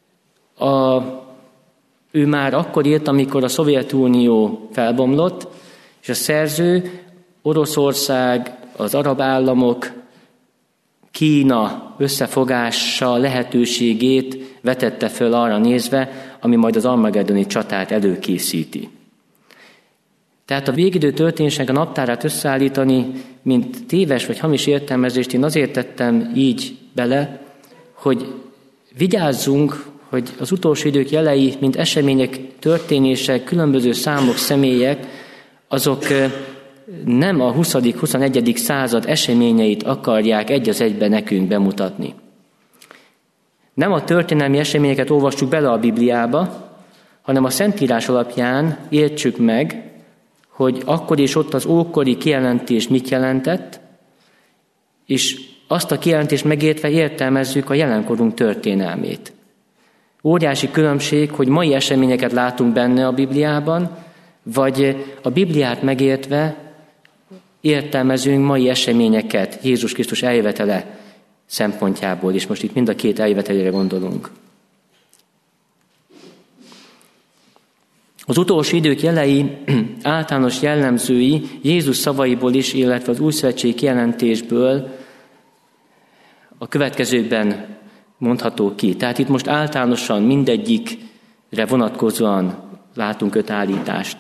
B: ő már akkor írt, amikor a Szovjetunió felbomlott, és a szerző Oroszország, az arab államok, Kína összefogása lehetőségét vetette föl arra nézve, ami majd az armageddoni csatát előkészíti. Tehát a végidő történésnek a naptárát összeállítani, mint téves vagy hamis értelmezést, én azért tettem így bele, hogy vigyázzunk, hogy az utolsó idők jelei, mint események, történések, különböző számok, személyek, azok nem a 20.-21. század eseményeit akarják egy az egyben nekünk bemutatni. Nem a történelmi eseményeket olvassuk bele a Bibliába, hanem a Szentírás alapján értsük meg, hogy akkor és ott az ókori kijelentés mit jelentett, és azt a kijelentést megértve értelmezzük a jelenkorunk történelmét. Óriási különbség, hogy mai eseményeket látunk benne a Bibliában, vagy a Bibliát megértve értelmezünk mai eseményeket Jézus Krisztus eljövetele szempontjából, és most itt mind a két eljövetelére gondolunk. Az utolsó idők jelei, általános jellemzői Jézus szavaiból is, illetve az újszövetségi kijelentésből a következőkben mondható ki. Tehát itt most általánosan mindegyikre vonatkozóan látunk 5 állítást.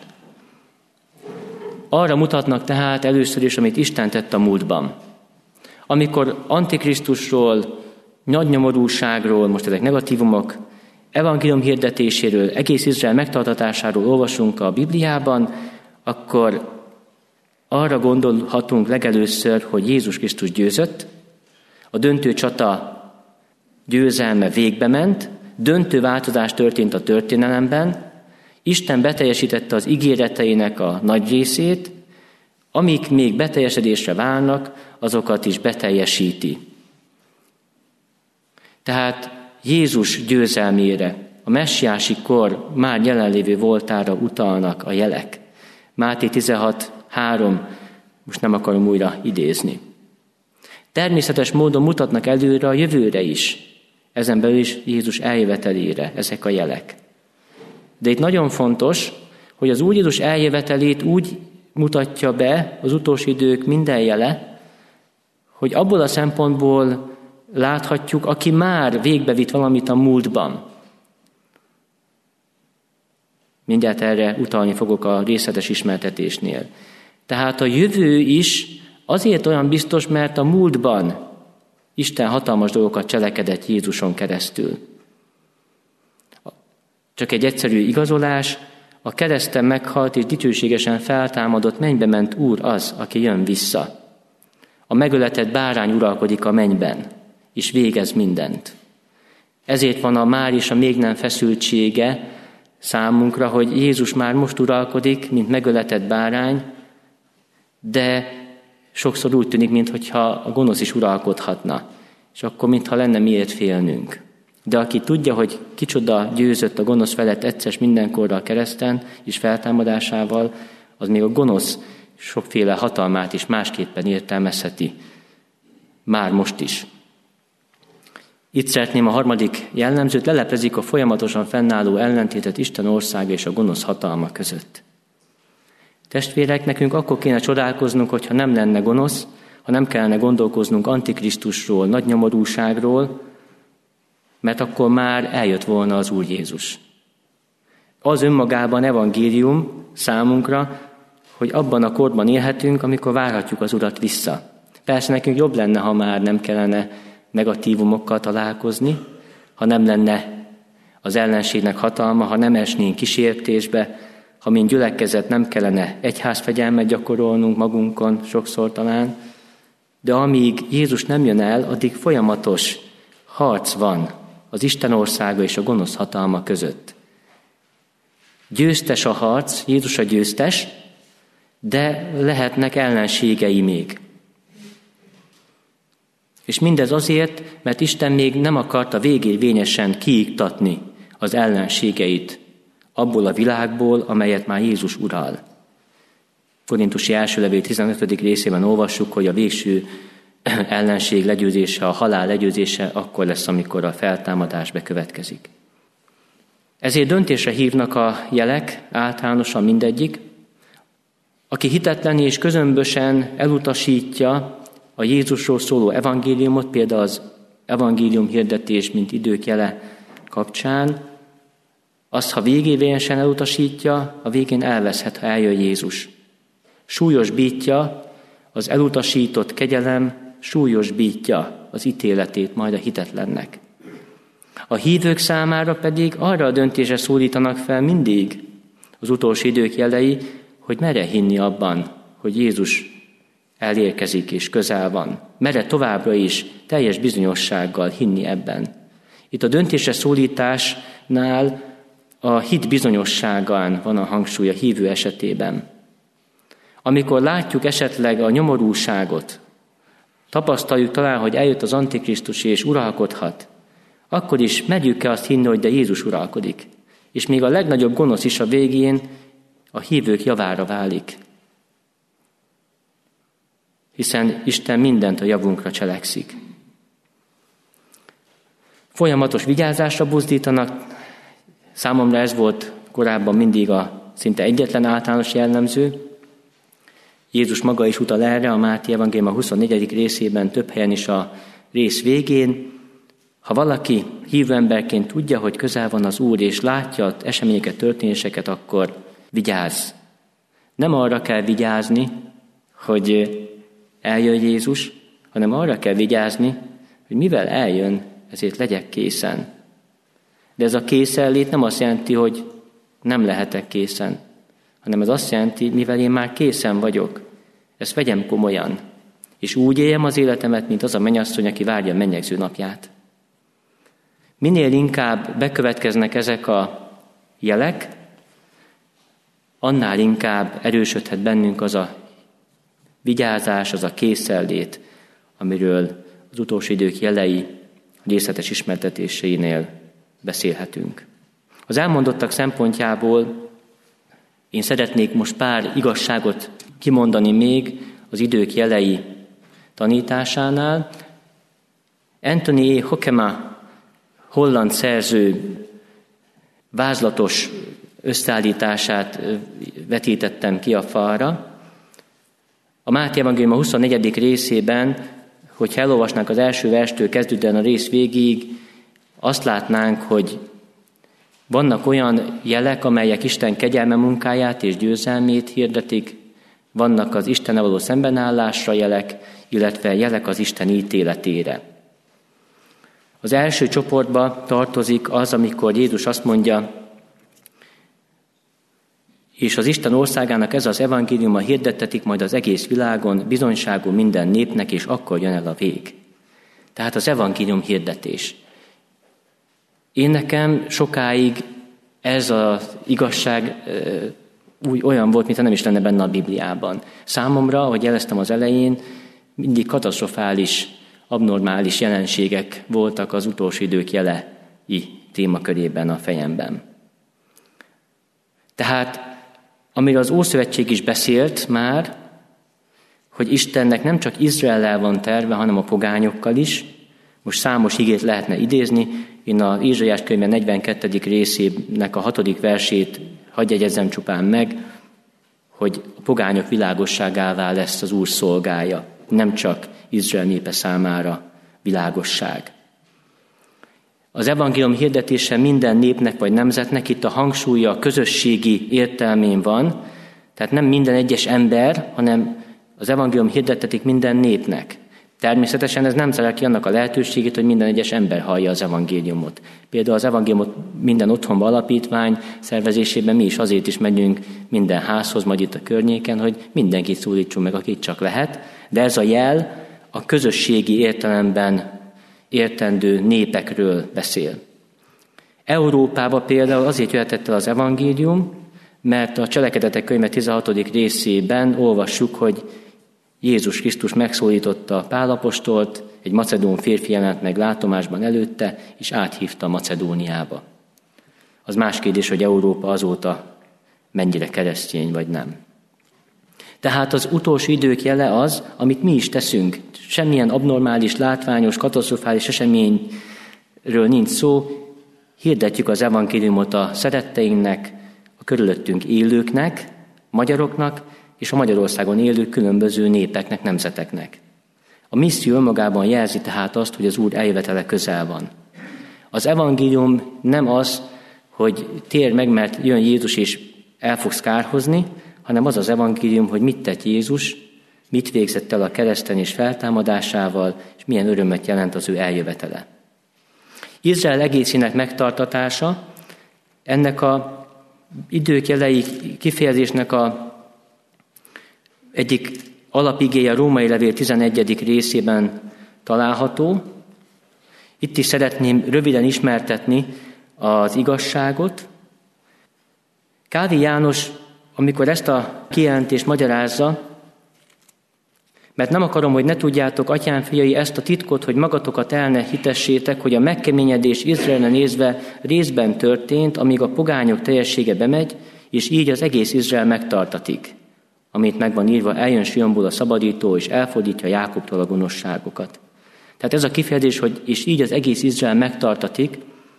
B: Arra mutatnak tehát először is, amit Isten tett a múltban. Amikor Antikrisztusról, nagynyomorúságról, most ezek negatívumok, evangélium hirdetéséről, egész Izrael megtartatásáról olvasunk a Bibliában, akkor arra gondolhatunk legelőször, hogy Jézus Krisztus győzött, a döntő csata győzelme végbe ment, döntő változás történt a történelemben, Isten beteljesítette az ígéreteinek a nagy részét, amik még beteljesedésre válnak, azokat is beteljesíti. Tehát Jézus győzelmére, a messiási kor már jelenlévő voltára utalnak a jelek. Máté 16:3, most nem akarom újra idézni. Természetes módon mutatnak előre a jövőre is, ezen belül is Jézus eljövetelére ezek a jelek. De itt nagyon fontos, hogy az Úr Jézus eljövetelét úgy mutatja be az utolsó idők minden jele, hogy abból a szempontból láthatjuk, aki már végbevitt valamit a múltban. Mindjárt erre utalni fogok a részletes ismertetésnél. Tehát a jövő is azért olyan biztos, mert a múltban Isten hatalmas dolgokat cselekedett Jézuson keresztül. Csak egy egyszerű igazolás, a kereszten meghalt és dicsőségesen feltámadott mennybe ment Úr az, aki jön vissza. A megöletett bárány uralkodik a mennyben, és végez mindent. Ezért van a már és a még nem feszültsége számunkra, hogy Jézus már most uralkodik, mint megöletett bárány, de sokszor úgy tűnik, mintha a gonosz is uralkodhatna, és akkor mintha lenne miért félnünk. De aki tudja, hogy kicsoda győzött a gonosz felett egyszer mindenkorra a kereszten és feltámadásával, az még a gonosz sokféle hatalmát is másképpen értelmezheti. Már most is. Itt szeretném a harmadik jellemzőt, leleplezik a folyamatosan fennálló ellentétet Isten országa és a gonosz hatalma között. Testvérek, nekünk akkor kéne csodálkoznunk, hogyha nem lenne gonosz, ha nem kellene gondolkoznunk Antikrisztusról, nagy nyomorúságról, mert akkor már eljött volna az Úr Jézus. Az önmagában evangélium számunkra, hogy abban a korban élhetünk, amikor várhatjuk az Urat vissza. Persze nekünk jobb lenne, ha már nem kellene negatívumokkal találkozni, ha nem lenne az ellenségnek hatalma, ha nem esnénk kísértésbe, ha mint gyülekezet nem kellene egyházfegyelmet gyakorolnunk magunkon sokszor talán, de amíg Jézus nem jön el, addig folyamatos harc van az Isten országa és a gonosz hatalma között. Győztes a harc, Jézus a győztes, de lehetnek ellenségei még. És mindez azért, mert Isten még nem akarta végérvényesen kiiktatni az ellenségeit abból a világból, amelyet már Jézus ural. Korintusi első levél 15. részében olvassuk, hogy a végső ellenség legyőzése, a halál legyőzése akkor lesz, amikor a feltámadás bekövetkezik. Ezért döntésre hívnak a jelek, általánosan mindegyik. Aki hitetlen és közömbösen elutasítja a Jézusról szóló evangéliumot, például az evangélium hirdetés, mint idők jele kapcsán, azt, ha végévényesen elutasítja, a végén elveszhet, ha eljön Jézus. Súlyosbítja az elutasított kegyelem, súlyosbítja az ítéletét majd a hitetlennek. A hívők számára pedig arra a döntésre szólítanak fel mindig az utolsó idők jelei, hogy mere hinni abban, hogy Jézus elérkezik és közel van. Mere továbbra is teljes bizonyossággal hinni ebben. Itt a döntésre szólításnál a hit bizonyosságán van a hangsúly a hívő esetében. Amikor látjuk esetleg a nyomorúságot, tapasztaljuk talán, hogy eljött az Antikrisztus és uralkodhat, akkor is merjük-e azt hinni, hogy de Jézus uralkodik. És még a legnagyobb gonosz is a végén a hívők javára válik. Hiszen Isten mindent a javunkra cselekszik. Folyamatos vigyázásra buzdítanak. Számomra ez volt korábban mindig a szinte egyetlen általános jellemző. Jézus maga is utal erre, a Máté evangélium a 24. részében, több helyen is a rész végén. Ha valaki hívő emberként tudja, hogy közel van az Úr, és látja az eseményeket, történéseket, akkor vigyázz. Nem arra kell vigyázni, hogy eljön Jézus, hanem arra kell vigyázni, hogy mivel eljön, ezért legyek készen. De ez a készenlét nem azt jelenti, hogy nem lehetek készen, hanem ez azt jelenti, mivel én már készen vagyok, ezt vegyem komolyan, és úgy éljem az életemet, mint az a mennyasszony, aki várja a mennyegző napját. Minél inkább bekövetkeznek ezek a jelek, annál inkább erősödhet bennünk az a vigyázás, az a készenlét, amiről az utolsó idők jelei részletes ismertetéseinél beszélhetünk. Az elmondottak szempontjából én szeretnék most pár igazságot kimondani még az idők jelei tanításánál. Anthony Hoekema, holland szerző vázlatos összeállítását vetítettem ki a falra. A Máté evangélium a 24. részében hogyha elolvasnánk az első verstől kezdődően a rész végéig, azt látnánk, hogy vannak olyan jelek, amelyek Isten kegyelme munkáját és győzelmét hirdetik, vannak az Istennel való szembenállásra jelek, illetve jelek az Isten ítéletére. Az első csoportba tartozik az, amikor Jézus azt mondja, és az Isten országának ez az evangéliuma hirdettetik majd az egész világon, bizonyságú minden népnek, és akkor jön el a vég. Tehát az evangélium hirdetés. Én nekem sokáig ez az igazság olyan volt, mintha nem is lenne benne a Bibliában. Számomra, ahogy jeleztem az elején, mindig katasztrofális, abnormális jelenségek voltak az utolsó idők jelei témakörében a fejemben. Tehát, amiről az Ószövetség is beszélt már, hogy Istennek nem csak Izraellel van terve, hanem a pogányokkal is. Most számos igét lehetne idézni. Én az Ézsaiás könyve 42. részének a 6. versét hadd jegyezzem csupán meg, hogy a pogányok világosságává lesz az Úr szolgája, nem csak Izrael népe számára világosság. Az evangélium hirdetése minden népnek vagy nemzetnek, itt a hangsúlya a közösségi értelmén van, tehát nem minden egyes ember, hanem az evangélium hirdetetik minden népnek. Természetesen ez nem zárja ki annak a lehetőségét, hogy minden egyes ember hallja az evangéliumot. Például az evangéliumot minden otthonba alapítvány szervezésében mi is azért is megyünk minden házhoz, majd itt a környéken, hogy mindenkit szólítsunk meg, akit csak lehet, de ez a jel a közösségi értelemben értendő népekről beszél. Európába például azért jöhetett el az evangélium, mert a Cselekedetek könyve 16. részében olvassuk, hogy Jézus Krisztus megszólította Pál apostolt, egy macedón férfi jelent meg látomásban előtte, és áthívta Macedóniába. Az más kérdés, hogy Európa azóta mennyire keresztény, vagy nem. Tehát az utolsó idők jele az, amit mi is teszünk. Semmilyen abnormális, látványos, katasztrofális eseményről nincs szó. Hirdetjük az evangéliumot a szeretteinknek, a körülöttünk élőknek, magyaroknak, és a Magyarországon élő különböző népeknek, nemzeteknek. A misszió önmagában jelzi tehát azt, hogy az Úr eljövetele közel van. Az evangélium nem az, hogy térj meg, mert jön Jézus és el fogsz kárhozni, hanem az az evangélium, hogy mit tett Jézus, mit végzett el a kereszten és feltámadásával, és milyen örömet jelent az ő eljövetele. Izrael egészének megtartatása, ennek a idők jelei kifejezésnek a egyik alapigéje a Római Levél 11. részében található. Itt is szeretném röviden ismertetni az igazságot. Kávi János, amikor ezt a kijelentést magyarázza, mert nem akarom, hogy ne tudjátok, atyám fiai, ezt a titkot, hogy magatokat el ne hitessétek, hogy a megkeményedés Izraelre nézve részben történt, amíg a pogányok teljessége bemegy, és így az egész Izrael megtartatik. Amit megvan írva, eljön Sionból a szabadító, és elfordítja Jákobtól a gonoszságokat. Tehát ez a kifejezés, hogy és így az egész Izrael megtartatik,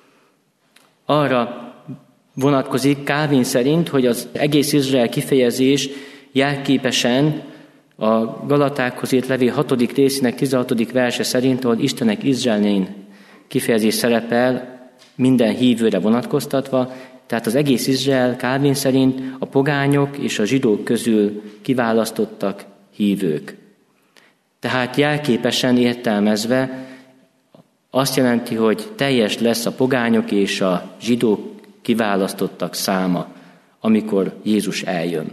B: arra vonatkozik Calvin szerint, hogy az egész Izrael kifejezés jelképesen a Galatákhoz írt levél 6. részének 16. verse szerint, ahol Istennek Izraelén kifejezés szerepel minden hívőre vonatkoztatva, tehát az egész Izrael Calvin szerint a pogányok és a zsidók közül kiválasztottak hívők. Tehát jelképesen értelmezve azt jelenti, hogy teljes lesz a pogányok és a zsidók kiválasztottak száma, amikor Jézus eljön.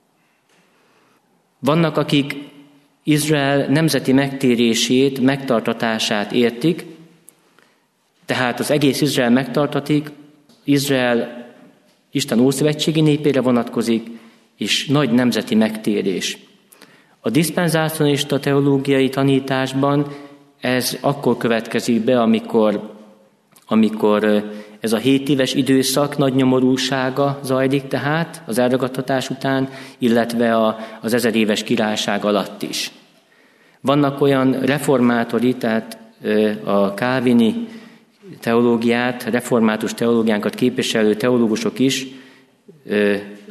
B: Vannak, akik Izrael nemzeti megtérését, megtartatását értik, tehát az egész Izrael megtartatik, Izrael Isten ószövetségi népére vonatkozik, és nagy nemzeti megtérés. A diszpenzácionista teológiai tanításban ez akkor következik be, amikor ez a 7 éves időszak nagy nyomorúsága zajlik tehát az elragadtatás után, illetve az 1000 éves királyság alatt is. Vannak olyan reformátori, tehát a kálvini teológiát, református teológiánkat képviselő teológusok is,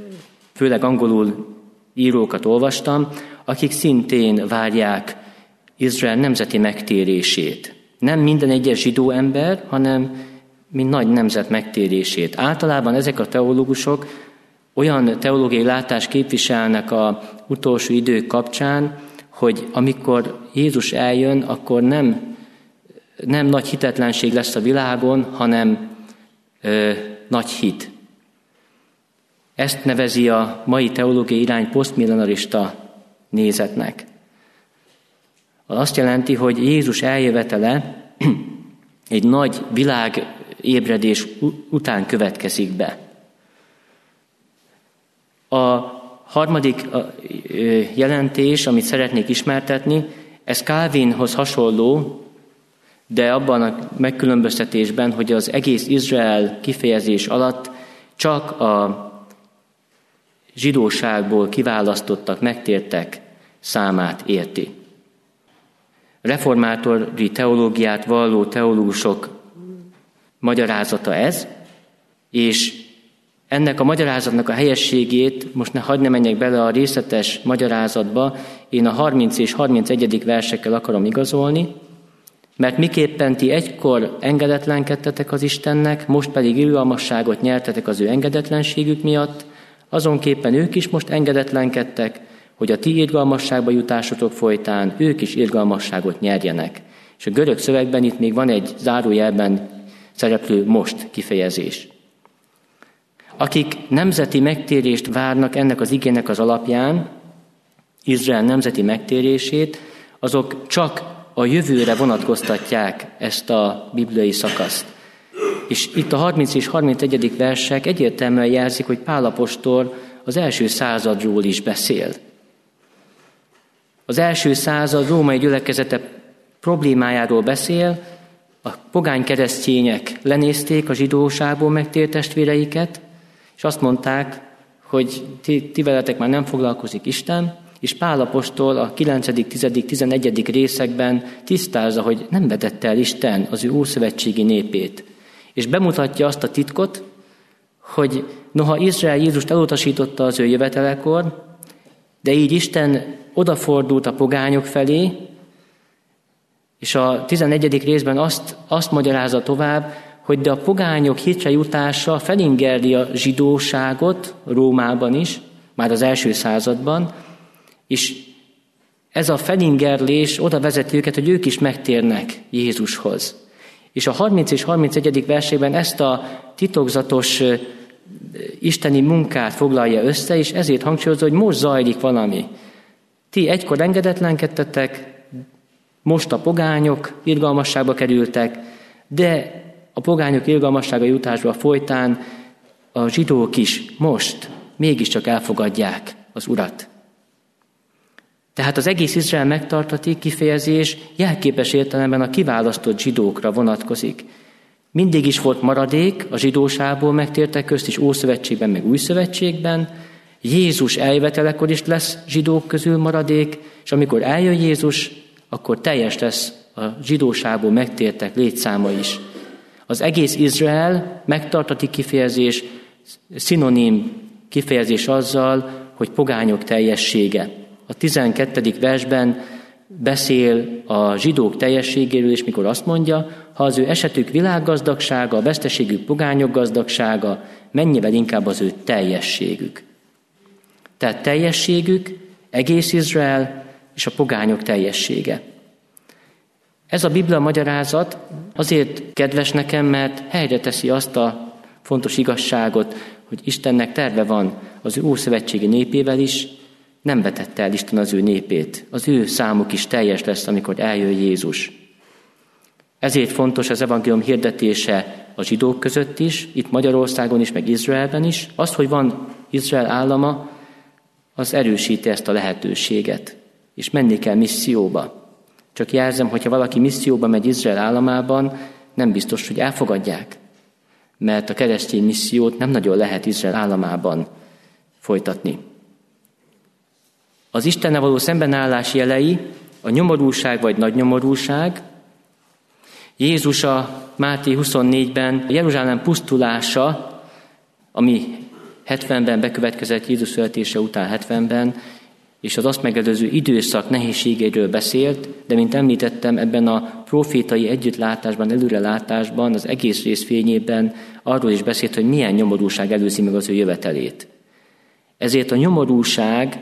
B: főleg angolul írókat olvastam, akik szintén várják Izrael nemzeti megtérését. Nem minden egyes zsidó ember, hanem mint nagy nemzet megtérését. Általában ezek a teológusok olyan teológiai látást képviselnek az utolsó idők kapcsán, hogy amikor Jézus eljön, akkor nem nagy hitetlenség lesz a világon, hanem nagy hit. Ezt nevezi a mai teológiai irány posztmillenarista nézetnek. Azt jelenti, hogy Jézus eljövetele egy nagy világébredés után következik be. A harmadik jelentés, amit szeretnék ismertetni, ez Calvinhoz hasonló, de abban a megkülönböztetésben, hogy az egész Izrael kifejezés alatt csak a zsidóságból kiválasztottak, megtértek számát érti. Reformátori teológiát valló teológusok magyarázata ez, és ennek a magyarázatnak a helyességét, most hadd ne menjek bele a részletes magyarázatba, én a 30 és 31. versekkel akarom igazolni, mert miképpen ti egykor engedetlenkedtetek az Istennek, most pedig irgalmasságot nyertetek az ő engedetlenségük miatt, azonképpen ők is most engedetlenkedtek, hogy a ti irgalmasságba jutásotok folytán ők is irgalmasságot nyerjenek. És a görög szövegben itt még van egy zárójelben szereplő most kifejezés. Akik nemzeti megtérést várnak ennek az igének az alapján, Izrael nemzeti megtérését, azok csak a jövőre vonatkoztatják ezt a bibliai szakaszt. És itt a 30 és 31. versek egyértelműen jelzik, hogy Pál apostol az első századról is beszél. Az első század római gyülekezete problémájáról beszél, a pogány keresztények lenézték a zsidóságból megtért testvéreiket, és azt mondták, hogy ti veletek már nem foglalkozik Isten, és Pál apostol a 9., 10., 11. részekben tisztázza, hogy nem vetette el Isten az ő ószövetségi népét. És bemutatja azt a titkot, hogy noha Izrael Jézust elutasította az ő jövetelekor, de így Isten odafordult a pogányok felé, és a 11. részben azt magyarázza tovább, hogy de a pogányok hitre jutása felingerli a zsidóságot Rómában is, már az első században, és ez a felingerlés oda vezeti őket, hogy ők is megtérnek Jézushoz. És a 30 és 31. versében ezt a titokzatos isteni munkát foglalja össze, és ezért hangsúlyozza, hogy most zajlik valami. Ti egykor engedetlenkedtetek, most a pogányok irgalmasságba kerültek, de a pogányok irgalmassága jutásba folytán a zsidók is most mégiscsak elfogadják az Urat. Tehát az egész Izrael megtartati kifejezés jelképes értelemben a kiválasztott zsidókra vonatkozik. Mindig is volt maradék a zsidóságból megtértek közt is Ószövetségben, meg Újszövetségben. Jézus eljövetelekor is lesz zsidók közül maradék, és amikor eljön Jézus, akkor teljes lesz a zsidóságból megtértek létszáma is. Az egész Izrael megtartati kifejezés szinonim kifejezés azzal, hogy pogányok teljessége. A 12. versben beszél a zsidók teljességéről, és mikor azt mondja, ha az ő esetük világgazdagsága, a veszteségük pogányok gazdagsága, mennyivel inkább az ő teljességük. Tehát teljességük, egész Izrael és a pogányok teljessége. Ez a Biblia magyarázat azért kedves nekem, mert helyre teszi azt a fontos igazságot, hogy Istennek terve van az ő ószövetségi népével is, nem vetette el Isten az ő népét. Az ő számuk is teljes lesz, amikor eljön Jézus. Ezért fontos az evangélium hirdetése a zsidók között is, itt Magyarországon is, meg Izraelben is. Az, hogy van Izrael állama, az erősíti ezt a lehetőséget. És menni kell misszióba. Csak jelzem, hogyha valaki misszióba megy Izrael államában, nem biztos, hogy elfogadják. Mert a keresztény missziót nem nagyon lehet Izrael államában folytatni. Az Istennel való szembenállás jelei a nyomorúság vagy nagy nyomorúság. Jézus a Máté 24-ben Jeruzsálem pusztulása, ami 70-ben bekövetkezett Jézus születése után 70-ben, és az azt megelőző időszak nehézségeiről beszélt, de mint említettem, ebben a profétai együttlátásban, előrelátásban, az egész rész fényében arról is beszélt, hogy milyen nyomorúság előzi meg az ő jövetelét. Ezért a nyomorúság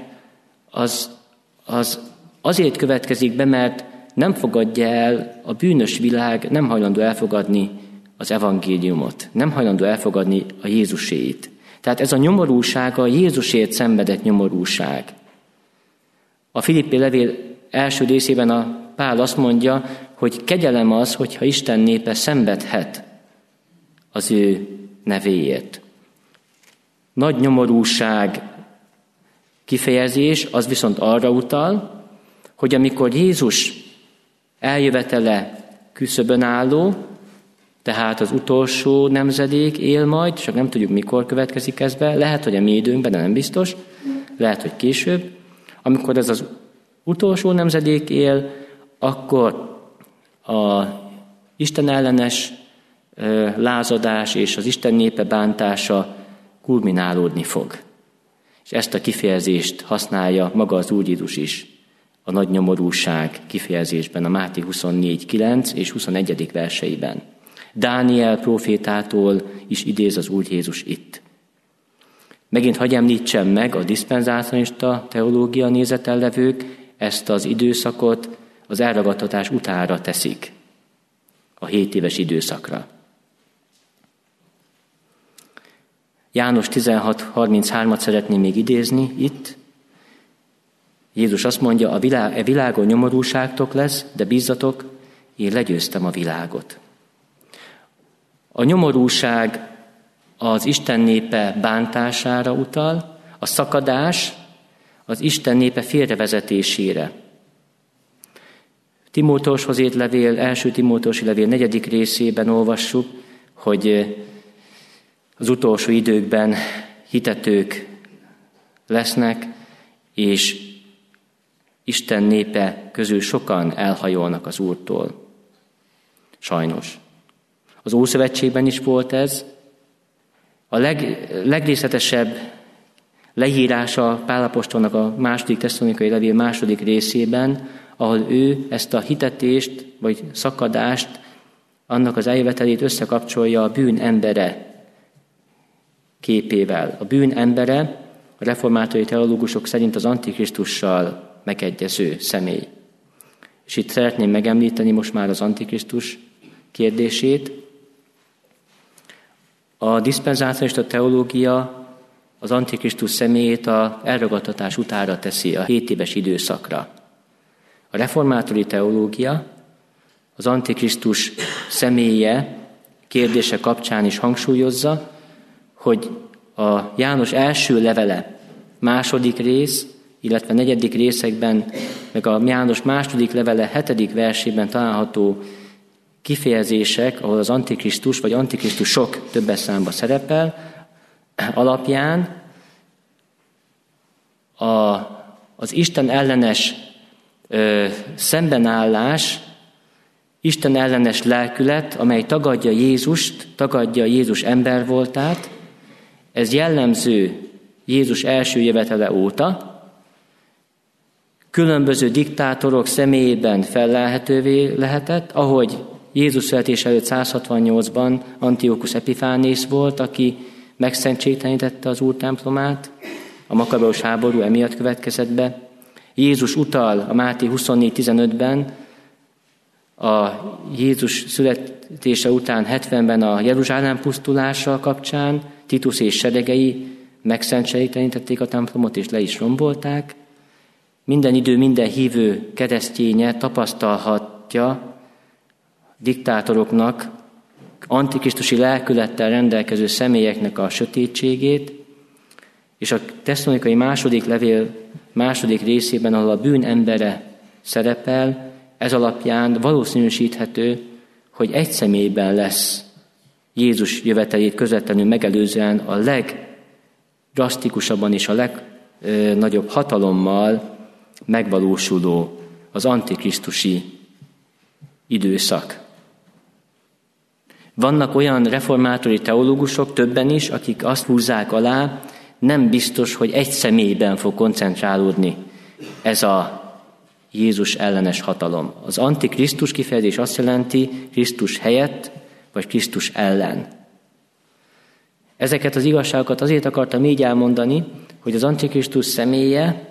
B: az azért következik be, mert nem fogadja el, a bűnös világ nem hajlandó elfogadni az evangéliumot, nem hajlandó elfogadni a Jézuséit. Tehát ez a nyomorúság a Jézusért szenvedett nyomorúság. A Filippi levél első részében a Pál azt mondja, hogy kegyelem az, hogyha Isten népe szenvedhet az ő nevéért. Nagy nyomorúság kifejezés az viszont arra utal, hogy amikor Jézus eljövetele küszöbön álló, tehát az utolsó nemzedék él majd, csak nem tudjuk mikor következik ez be, lehet, hogy a mi időnkben, de nem biztos, lehet, hogy később. Amikor ez az utolsó nemzedék él, akkor a Isten ellenes lázadás és az Isten népe bántása kulminálódni fog. És ezt a kifejezést használja maga az Úr Jézus is a nagy nyomorúság kifejezésben, a Máté 24:9 és 21. verseiben. Dániel prófétától is idéz az Úr Jézus itt. Megint hadd említsem meg, a diszpenzácionista teológia nézeten levők ezt az időszakot az elragadtatás utára teszik, a 7 éves időszakra. János 16:33-at szeretném még idézni itt. Jézus azt mondja, a világon nyomorúságtok lesz, de bízzatok, én legyőztem a világot. A nyomorúság az Isten népe bántására utal, a szakadás az Isten népe félrevezetésére. Timóteushoz írt levél, első Timóteusi levél 4. részében olvassuk, hogy az utolsó időkben hitetők lesznek, és Isten népe közül sokan elhajolnak az Úrtól. Sajnos. Az Ószövetségben is volt ez. A legrészletesebb leírása Pál apostolnak a második tesszalonikai levél második részében, ahol ő ezt a hitetést, vagy szakadást, annak az eljövetelét összekapcsolja a bűn embere képével. A bűn embere a reformátori teológusok szerint az Antikrisztussal megegyező személy. És itt szeretném megemlíteni most már az Antikrisztus kérdését. A diszpenzácionista teológia az Antikrisztus személyét az elragadtatás utára teszi, a 7 éves időszakra. A reformátori teológia az Antikrisztus személye kérdése kapcsán is hangsúlyozza, hogy a János első levele második rész, illetve 4. részekben, meg a János második levele 7. versében található kifejezések, ahol az Antikrisztus vagy Antikrisztusok többes számba szerepel, alapján az Isten ellenes szembenállás, Isten ellenes lelkület, amely tagadja Jézust, tagadja Jézus embervoltát, ez jellemző Jézus első jövetele óta, különböző diktátorok személyében fellelhetővé lehetett, ahogy Jézus születése előtt 168-ban Antiochus Epiphánész volt, aki megszentségtelenítette az Úr templomát, a makabeus háború emiatt következett be. Jézus utal a Máté 24:15-ben a Jézus születése után 70-ben a Jeruzsálem pusztulása kapcsán Titus és seregei megszentségtelenítették a templomot és le is rombolták. Minden idő, minden hívő kereszténye tapasztalhatja diktátoroknak, antikrisztusi lelkülettel rendelkező személyeknek a sötétségét, és a tesszalonikai második levél második részében, ahol a bűn embere szerepel, ez alapján valószínűsíthető, hogy egy személyben lesz Jézus jövetelét közvetlenül megelőzően a legdrasztikusabban és a legnagyobb hatalommal megvalósuló az antikrisztusi időszak. Vannak olyan reformátori teológusok, többen is, akik azt húzzák alá, nem biztos, hogy egy személyben fog koncentrálódni ez a Jézus ellenes hatalom. Az antikrisztus kifejezés azt jelenti Krisztus helyett, vagy Krisztus ellen. Ezeket az igazságokat azért akartam így elmondani, hogy az antikrisztus személye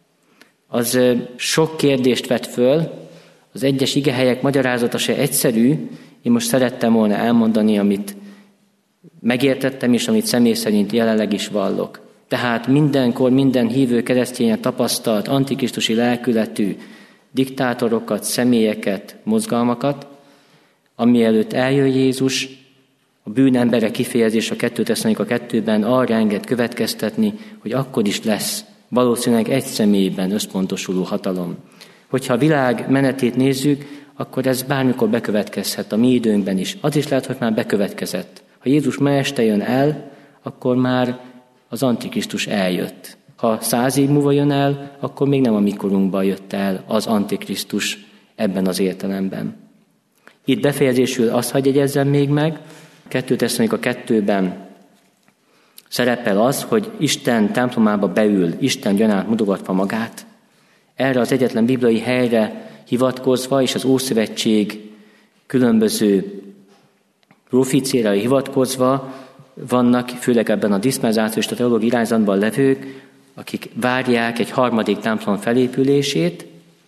B: az sok kérdést vet föl, az egyes igehelyek magyarázata se egyszerű. Én most szerettem volna elmondani, amit megértettem, és amit személy szerint jelenleg is vallok. Tehát mindenkor minden hívő keresztényen tapasztalt antikrisztusi lelkületű diktátorokat, személyeket, mozgalmakat, ami előtt eljön Jézus, a bűnembere kifejezés a 2 Tesszalonika 2-ben arra enged következtetni, hogy akkor is lesz valószínűleg egy személyben összpontosuló hatalom. Hogyha a világ menetét nézzük, akkor ez bármikor bekövetkezhet a mi időnkben is. Az is lehet, hogy már bekövetkezett. Ha Jézus ma este jön el, akkor már az antikrisztus eljött. Ha 100 év múlva jön el, akkor még nem a mi korunkban jött el az antikrisztus ebben az értelemben. Itt befejezésül azt hadd jegyezzem még meg, 2 Tesszalonika 2-ben szerepel az, hogy Isten templomába beül, Isten gyanánt mutogatva magát. Erre az egyetlen bibliai helyre hivatkozva, és az Ószövetség különböző proféciára hivatkozva vannak, főleg ebben a diszpenzációs, a teológiai irányzatban levők, akik várják egy harmadik templom felépülését.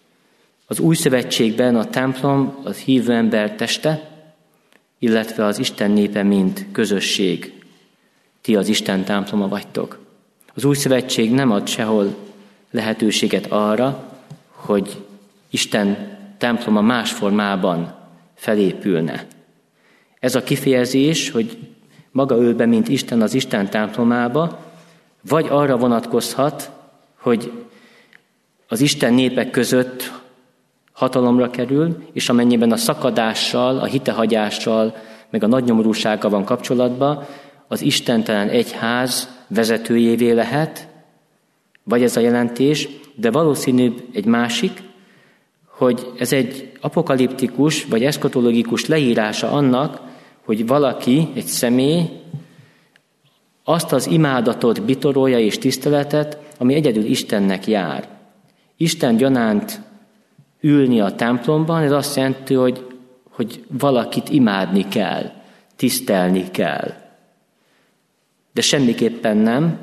B: Az Új Szövetségben a templom az hívő ember teste, illetve az Isten népe mint közösség. Ti az Isten temploma vagytok. Az Új Szövetség nem ad sehol lehetőséget arra, hogy Isten temploma más formában felépülne. Ez a kifejezés, hogy maga ül be, mint Isten az Isten templomába, vagy arra vonatkozhat, hogy az Isten népek között hatalomra kerül, és amennyiben a szakadással, a hitehagyással, meg a nagynyomorúsággal van kapcsolatban, az istentelen egyház vezetőjévé lehet, vagy ez a jelentés, de valószínűbb egy másik, hogy ez egy apokaliptikus vagy eszkatológikus leírása annak, hogy valaki, egy személy azt az imádatot bitorolja és tiszteletet, ami egyedül Istennek jár. Isten gyanánt ülni a templomban, ez azt jelenti, hogy valakit imádni kell, tisztelni kell. De semmiképpen nem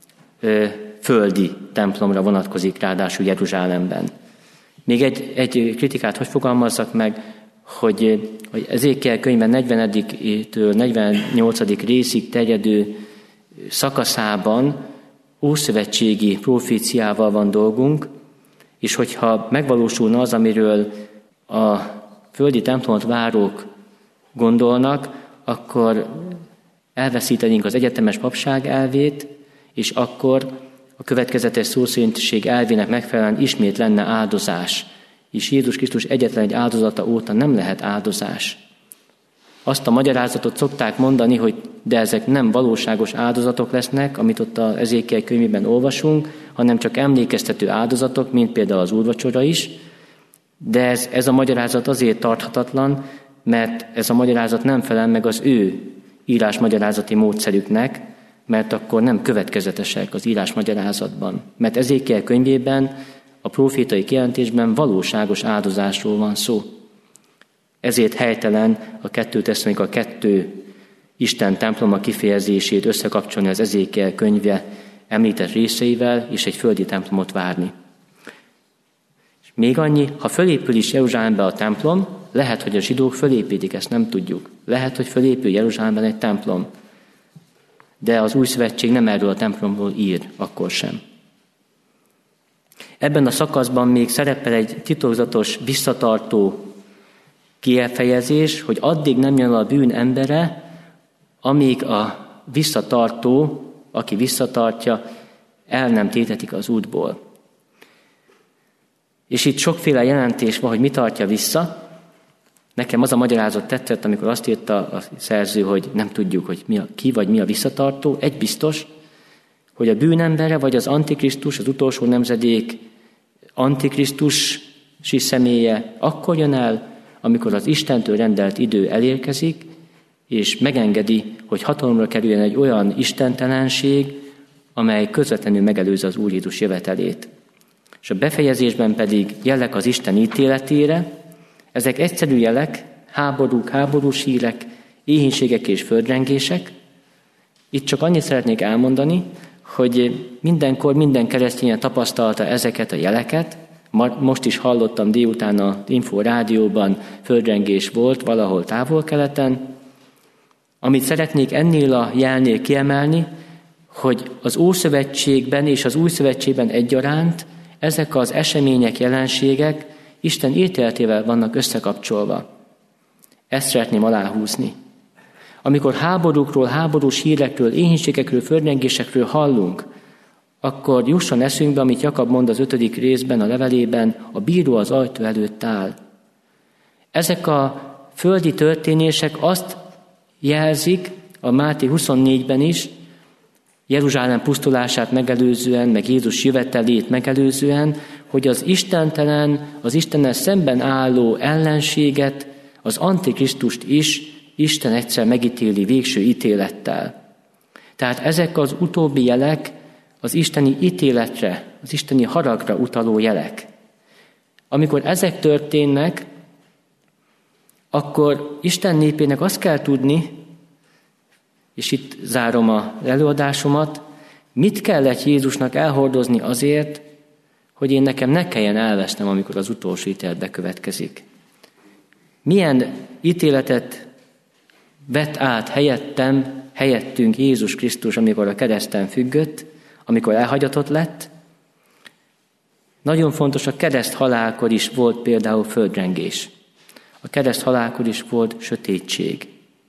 B: földi templomra vonatkozik, ráadásul Jeruzsálemben. Még egy kritikát hogy fogalmazzak meg, hogy Ezékiel könyvben 40-től 48. részig terjedő szakaszában ószövetségi proféciával van dolgunk, és hogyha megvalósulna az, amiről a földi templomot várók gondolnak, akkor elveszítenénk az egyetemes papság elvét, és akkor a következetes szószerintiség elvének megfelelően ismét lenne áldozás. És Jézus Krisztus egyetlen egy áldozata óta nem lehet áldozás. Azt a magyarázatot szokták mondani, hogy de ezek nem valóságos áldozatok lesznek, amit ott az Ezékiel könyvében olvasunk, hanem csak emlékeztető áldozatok, mint például az úrvacsora is. De ez a magyarázat azért tarthatatlan, mert ez a magyarázat nem felel meg az ő írásmagyarázati módszerüknek, mert akkor nem következetesek az írásmagyarázatban. Mert Ezékiel könyvében, a profétai kijelentésben valóságos áldozásról van szó. Ezért helytelen a 2 Tesszalonika 2 Isten temploma kifejezését összekapcsolni az Ezékiel könyve említett részeivel, és egy földi templomot várni. És még annyi, ha fölépül is Jeruzsálembe a templom, lehet, hogy a zsidók fölépítik, ezt nem tudjuk. Lehet, hogy fölépül Jeruzsálemben egy templom. De az Új Szövetség nem erről a templomról ír, akkor sem. Ebben a szakaszban még szerepel egy titokzatos, visszatartó kifejezés, hogy addig nem jön a bűn embere, amíg a visszatartó, aki visszatartja, el nem tétetik az útból. És itt sokféle jelentés van, hogy mi tartja vissza. Nekem az a magyarázat tetszett, amikor azt írta a szerző, hogy nem tudjuk, hogy ki vagy mi a visszatartó. Egy biztos, hogy a bűnembere vagy az antikrisztus, az utolsó nemzedék antikrisztusi személye akkor jön el, amikor az Istentől rendelt idő elérkezik, és megengedi, hogy hatalomra kerüljön egy olyan istentelenség, amely közvetlenül megelőzi az Úr Jézus jövetelét. és a befejezésben pedig jelek az Isten ítéletére. Ezek egyszerű jelek, háborúk, háborús hírek, éhínségek és földrengések. Itt csak annyit szeretnék elmondani, hogy mindenkor minden keresztény tapasztalta ezeket a jeleket. Most is hallottam délután az Info Rádióban, földrengés volt valahol távol-keleten. Amit szeretnék ennél a jelnél kiemelni, hogy az Ószövetségben és az Új Szövetségben egyaránt ezek az események, jelenségek Isten ítéletével vannak összekapcsolva. Ezt szeretném aláhúzni. Amikor háborúkról, háborús hírekről, éhínségekről, földrengésekről hallunk, akkor jusson eszünkbe, amit Jakab mond az 5. részben, a levelében, a bíró az ajtó előtt áll. Ezek a földi történések azt jelzik, a Máté 24-ben is, Jeruzsálem pusztulását megelőzően, meg Jézus jövetelét megelőzően, hogy az istentelen, az Istennel szemben álló ellenséget, az Antikrisztust is Isten egyszer megítéli végső ítélettel. Tehát ezek az utóbbi jelek az isteni ítéletre, az isteni haragra utaló jelek. Amikor ezek történnek, akkor Isten népének azt kell tudni, és itt zárom az előadásomat, mit kellett Jézusnak elhordozni azért, hogy én nekem ne kelljen elvesznem, amikor az utolsó ítélet bekövetkezik. Milyen ítéletet vett át helyettünk Jézus Krisztus, amikor a kereszten függött, amikor elhagyatott lett. Nagyon fontos, a kereszt halálkor is volt például földrengés. A kereszt halálkor is volt sötétség.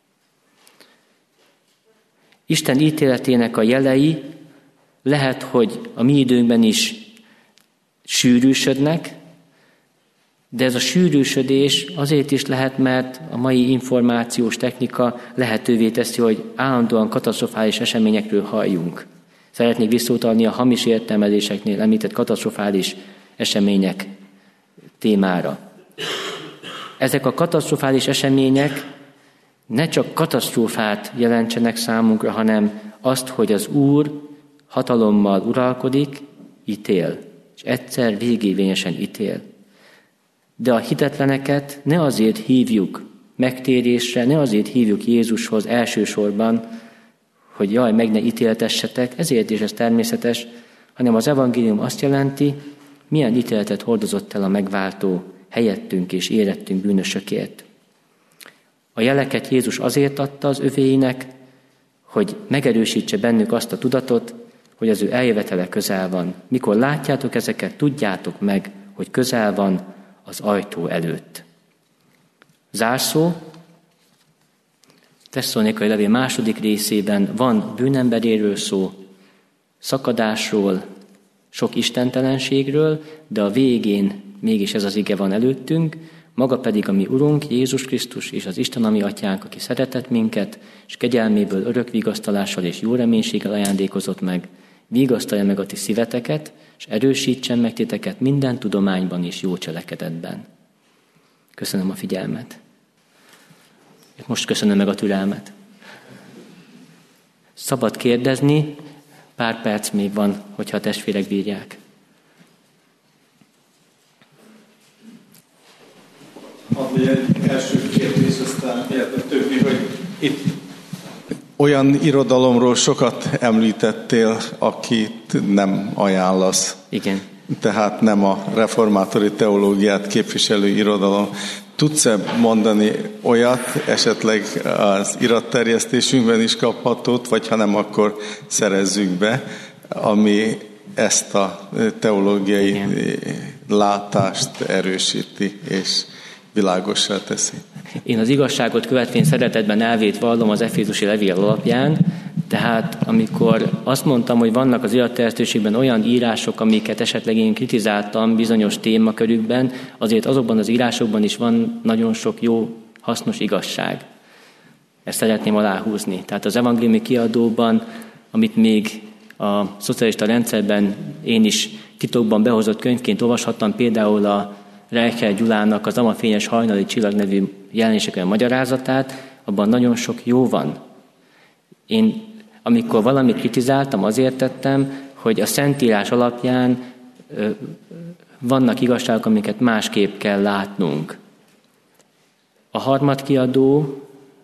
B: Isten ítéletének a jelei lehet, hogy a mi időnkben is sűrűsödnek, de ez a sűrűsödés azért is lehet, mert a mai információs technika lehetővé teszi, hogy állandóan katasztrofális eseményekről halljunk. Szeretnék visszautalni a hamis értelmezéseknél említett katasztrofális események témára. Ezek a katasztrofális események ne csak katasztrófát jelentsenek számunkra, hanem azt, hogy az Úr hatalommal uralkodik, ítél, és egyszer végévényesen ítél. De a hitetleneket ne azért hívjuk megtérésre, ne azért hívjuk Jézushoz elsősorban, hogy jaj, meg ne ítéltessetek, ezért is ez természetes, hanem az evangélium azt jelenti, milyen ítéletet hordozott el a megváltó helyettünk és érettünk bűnösökért. A jeleket Jézus azért adta az övéinek, hogy megerősítse bennük azt a tudatot, hogy az ő eljövetele közel van. Mikor látjátok ezeket, tudjátok meg, hogy közel van az ajtó előtt. Zárszó, Tesszalonikai levél 2. részében van bűnemberéről szó, szakadásról, sok istentelenségről, de a végén mégis ez az ige van előttünk, maga pedig a mi Urunk, Jézus Krisztus és az Isten, a mi Atyánk, aki szeretett minket, és kegyelméből örök vigasztalással és jó reménységgel ajándékozott meg, vigasztalja meg a ti szíveteket, és erősítsen meg titeket minden tudományban és jó cselekedetben. Köszönöm a figyelmet. Most köszönöm meg a türelmet. Szabad kérdezni, pár perc még van, hogyha a testvérek bírják.
C: Adni egy első kérdés, aztán a többi, hogy itt olyan irodalomról sokat említettél, akit nem ajánlasz.
B: Igen.
C: Tehát nem a reformátori teológiát képviselő irodalom. Tudsz-e mondani olyat, esetleg az iratterjesztésünkben is kaphatót, vagy ha nem, akkor szerezzük be, ami ezt a teológiai látást erősíti és világossá teszi.
B: Én az igazságot követvén szeretetben elvét vallom az Efézusi levél alapján, tehát amikor azt mondtam, hogy vannak az iratterjesztésükben olyan írások, amiket esetleg én kritizáltam bizonyos témakörükben, azért azokban az írásokban is van nagyon sok jó, hasznos igazság. Ezt szeretném aláhúzni. Tehát az evangéliumi kiadóban, amit még a szocialista rendszerben én is titokban behozott könyvként olvashattam, például a Reicher Gyulának az Amafényes hajnali csillag nevű jelenések magyarázatát, abban nagyon sok jó van. Én, amikor valamit kritizáltam, azért tettem, hogy a Szentírás alapján vannak igazságok, amiket másképp kell látnunk. A harmadkiadó,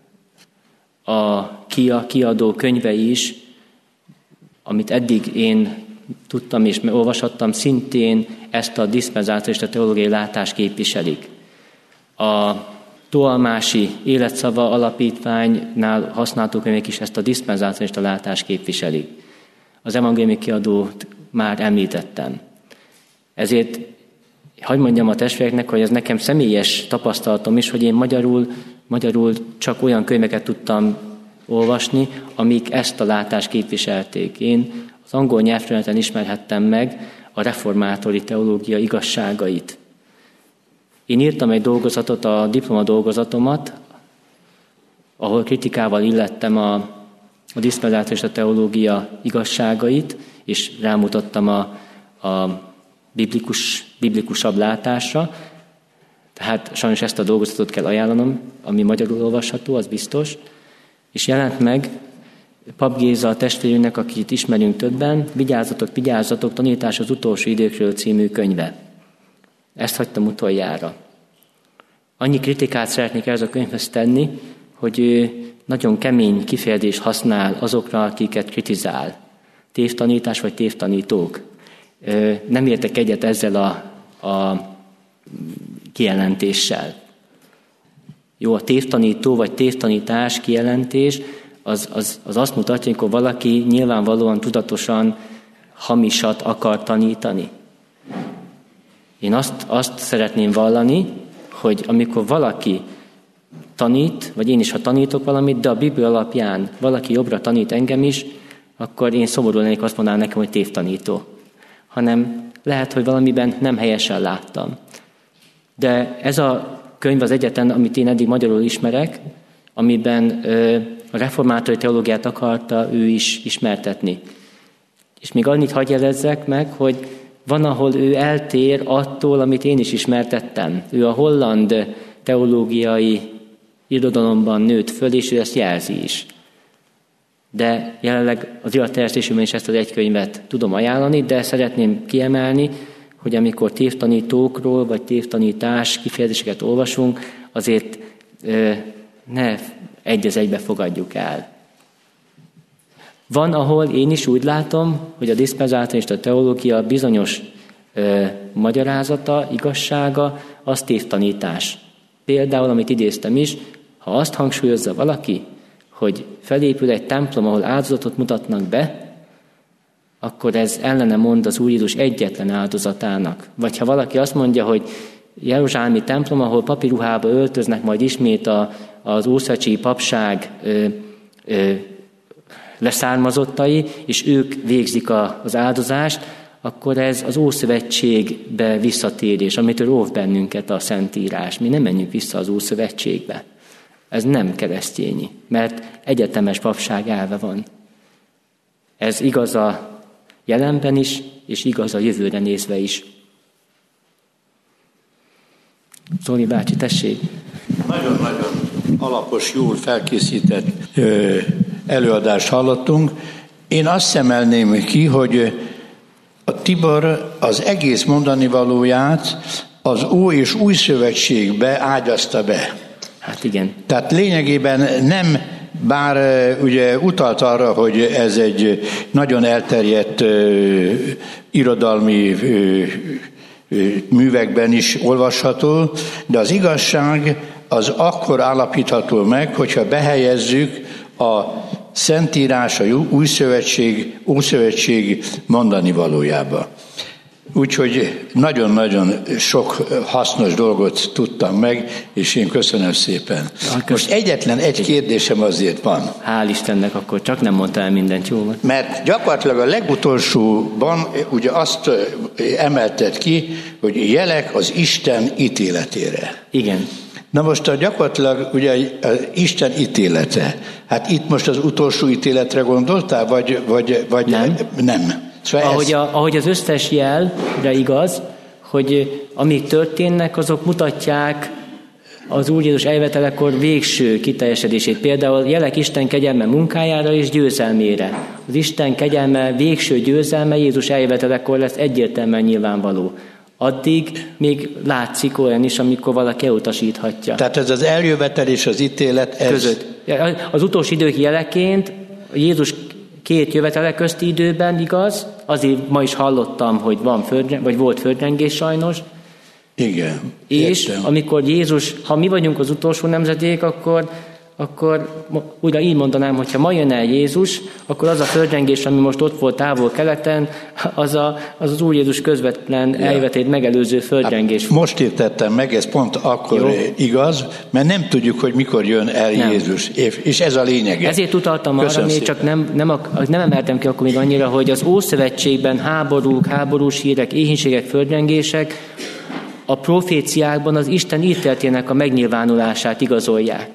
B: a kiadó könyve is, amit eddig én tudtam és olvashattam, szintén ezt a diszpenzációs, a teológiai látást képviselik. A Toalmási Életszava Alapítványnál használható könyvek is ezt a diszpenzációs látást képviselik. Az evangéliumi kiadót már említettem. Ezért hadd mondjam a testvéreknek, hogy ez nekem személyes tapasztalatom is, hogy én magyarul csak olyan könyveket tudtam olvasni, amik ezt a látást képviselték. Én az angol nyelvterületen ismerhettem meg a reformátori teológia igazságait. Én írtam egy dolgozatot, a diplomadolgozatomat, ahol kritikával illettem a diszpenzációs és a teológia igazságait, és rámutattam a biblikusabb látásra. Tehát sajnos ezt a dolgozatot kell ajánlanom, ami magyarul olvasható, az biztos. És jelent meg Pap Géza a testvérünknek, akit ismerünk többen, Vigyázzatok, tanítás az utolsó időkről című könyve. Ezt hagytam utoljára. Annyi kritikát szeretnék ez a könyvhez tenni, hogy ő nagyon kemény kifejezést használ azokra, akiket kritizál. Tévtanítás vagy tévtanítók. Nem értek egyet ezzel a kijelentéssel. Jó, a tévtanító vagy tévtanítás kijelentés az azt mutatja, amikor valaki nyilvánvalóan tudatosan hamisat akar tanítani. Én azt szeretném vallani, hogy amikor valaki tanít, vagy én is, ha tanítok valamit, de a Biblia alapján valaki jobbra tanít engem is, akkor én szomorú lennék, azt mondanám nekem, hogy tévtanító. Hanem lehet, hogy valamiben nem helyesen láttam. De ez a könyv az egyetlen, amit én eddig magyarul ismerek, amiben a reformátori teológiát akarta ő is ismertetni. És még annyit hadd jelezzek meg, hogy van, ahol ő eltér attól, amit én is ismertettem. Ő a holland teológiai irodalomban nőtt föl, és ő ezt jelzi is. De jelenleg az iratterjesztésünkben is ezt az egy könyvet tudom ajánlani, de szeretném kiemelni, hogy amikor tévtanítókról vagy tévtanítás kifejezéseket olvasunk, azért ne egy az egybe fogadjuk el. Van, ahol én is úgy látom, hogy a diszpenzációs és a teológia bizonyos magyarázata, igazsága, az tévtanítás. Például, amit idéztem is, ha azt hangsúlyozza valaki, hogy felépül egy templom, ahol áldozatot mutatnak be, akkor ez ellene mond az Úr Jézus egyetlen áldozatának. Vagy ha valaki azt mondja, hogy jeruzsálemi templom, ahol papiruhába öltöznek majd ismét az ószövetségi papság leszármazottai, és ők végzik az áldozást, akkor ez az Ószövetségbe visszatérés, amitől óv bennünket a Szentírás. Mi nem menjünk vissza az Ószövetségbe. Ez nem keresztényi, mert egyetemes papság elve van. Ez igaz a jelenben is, és igaz a jövőre nézve is. Zoli bácsi, tessék!
D: Nagyon-nagyon alapos, jól felkészített előadást hallottunk. Én azt emelném ki, hogy a Tibor az egész mondani valóját az Ó és Új Szövetségbe ágyazta be.
B: Hát igen.
D: Tehát lényegében nem, bár ugye utalt arra, hogy ez egy nagyon elterjedt irodalmi művekben is olvasható, de az igazság az akkor állapítható meg, hogyha behelyezzük a Szentírás, a Új Szövetség, Ószövetség mondani valójába. Úgyhogy nagyon-nagyon sok hasznos dolgot tudtam meg, és én köszönöm szépen. Most egyetlen egy kérdésem azért van.
B: Hál' Istennek, akkor csak nem mondtál mindent, jó van?
D: Mert gyakorlatilag a legutolsóban ugye azt emelted ki, hogy jelek az Isten ítéletére.
B: Igen.
D: Na most gyakorlatilag ugye az Isten ítélete. Hát itt most az utolsó ítéletre gondoltál, vagy nem?
B: Szóval ahogy az összes jelre igaz, hogy amik történnek, azok mutatják az Úr Jézus eljövetelekor végső kiteljesedését. Például jelek Isten kegyelme munkájára és győzelmére. Az Isten kegyelme végső győzelme Jézus eljövetelekor lesz egyértelműen nyilvánvaló. addig még látszik olyan is, amikor valaki elutasíthatja.
D: Tehát ez az eljövetel és az ítélet
B: között. Az utolsó idők jeleként Jézus 2 jövetele közti időben, igaz? Azért ma is hallottam, hogy volt földrengés sajnos.
D: Igen.
B: És
D: értem.
B: amikor Jézus, ha mi vagyunk az utolsó nemzedék, akkor újra így mondanám, hogyha ma jön el Jézus, akkor az a földrengés, ami most ott volt távol-keleten, az Úr Jézus közvetlen eljövetét megelőző földrengés.
D: Most értettem meg, ez pont akkor igaz, mert nem tudjuk, hogy mikor jön el Jézus, és ez a lényeg.
B: Ezért utaltam arra, még csak nem emeltem ki akkor még annyira, hogy az Ószövetségben háborúk, háborús hírek, éhínségek, földrengések a proféciákban az Isten ítéletének a megnyilvánulását igazolják.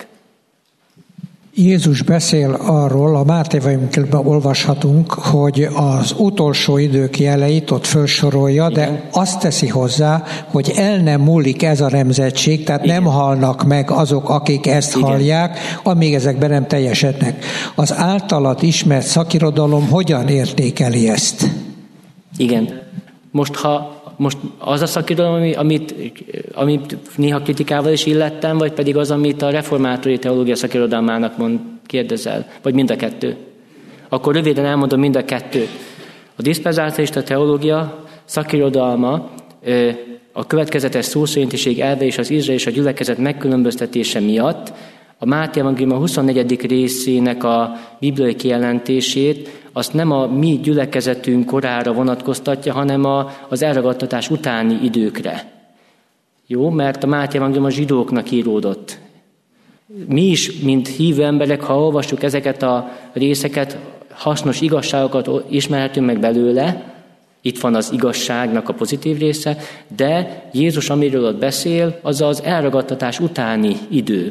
E: Jézus beszél arról, a Máté evangéliumban olvashatunk, hogy az utolsó idők jeleit ott felsorolja, de azt teszi hozzá, hogy el nem múlik ez a nemzetség, tehát nem halnak meg azok, akik ezt hallják, amíg ezek be nem teljesednek. Az általad ismert szakirodalom hogyan értékeli ezt?
B: Igen. Most az a szakirodalom, amit néha kritikával is illettem, vagy pedig az, amit a reformátori teológia szakirodalmának kérdezel, vagy mind a kettő? Akkor röviden elmondom mind a kettőt. A diszpenzácialista teológia szakirodalma a következetes szószerintiség elve és az Izrael és a gyülekezet megkülönböztetése miatt a Máté evangélium 24. részének a bibliai kijelentését azt nem a mi gyülekezetünk korára vonatkoztatja, hanem az elragadtatás utáni időkre. Jó, mert a Máté evangélium a zsidóknak íródott. Mi is, mint hívő emberek, ha olvassuk ezeket a részeket, hasznos igazságokat ismerhetünk meg belőle, itt van az igazságnak a pozitív része, de Jézus, amiről ott beszél, az az elragadtatás utáni idő.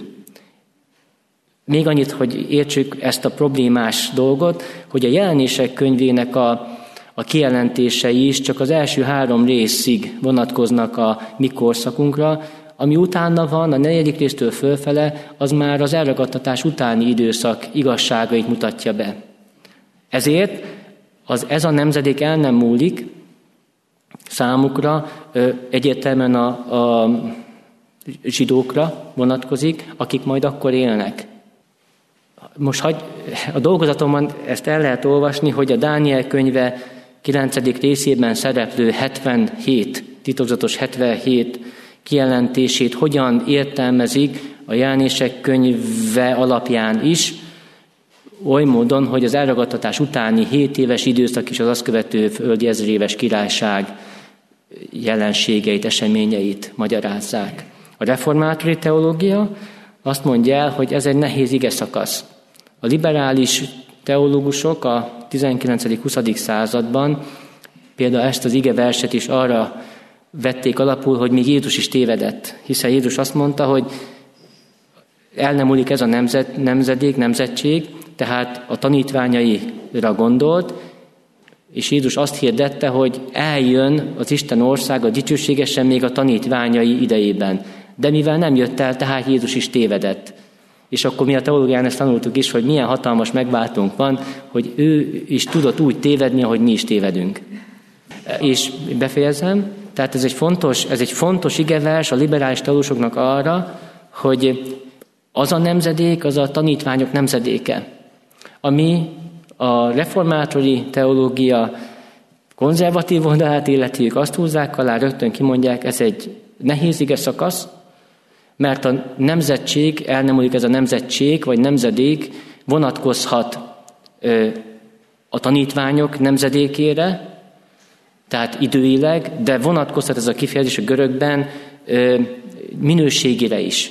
B: Még annyit, hogy értsük ezt a problémás dolgot, hogy a Jelenések könyvének a kijelentései is csak az első 3 részig vonatkoznak a mi korszakunkra, ami utána van, a 4. résztől fölfele, az már az elragadtatás utáni időszak igazságait mutatja be. Ezért ez a nemzedék el nem múlik, számukra egyértelműen a zsidókra vonatkozik, akik majd akkor élnek. Most a dolgozatomban ezt el lehet olvasni, hogy a Dániel könyve 9. részében szereplő 77, titokzatos 77 kijelentését hogyan értelmezik a Jelenések könyve alapján is, oly módon, hogy az elragadtatás utáni 7 éves időszak és az azt követő földi 1000 éves királyság jelenségeit, eseményeit magyarázzák. A reformátori teológia azt mondja el, hogy ez egy nehéz igeszakasz. A liberális teológusok a 19.-20. században például ezt az igeverset is arra vették alapul, hogy még Jézus is tévedett, hiszen Jézus azt mondta, hogy el nem múlik ez a nemzetség, tehát a tanítványaira gondolt, és Jézus azt hirdette, hogy eljön az Isten országa dicsőségesen még a tanítványai idejében. De mivel nem jött el, tehát Jézus is tévedett. És akkor mi a teológián ezt tanultuk is, hogy milyen hatalmas megváltónk van, hogy ő is tudott úgy tévedni, ahogy mi is tévedünk. És befejezem, tehát ez egy fontos igevers a liberális teológusoknak arra, hogy az a nemzedék, az a tanítványok nemzedéke, ami a reformátori teológia konzervatív oldalát illeti, ők azt húzzák alá, rögtön kimondják, ez egy nehéz ige szakasz, mert a nemzetség, el nem múlik ez a nemzetség, vagy nemzedék vonatkozhat a tanítványok nemzedékére, tehát időileg, de vonatkozhat ez a kifejezés a görögben minőségére is.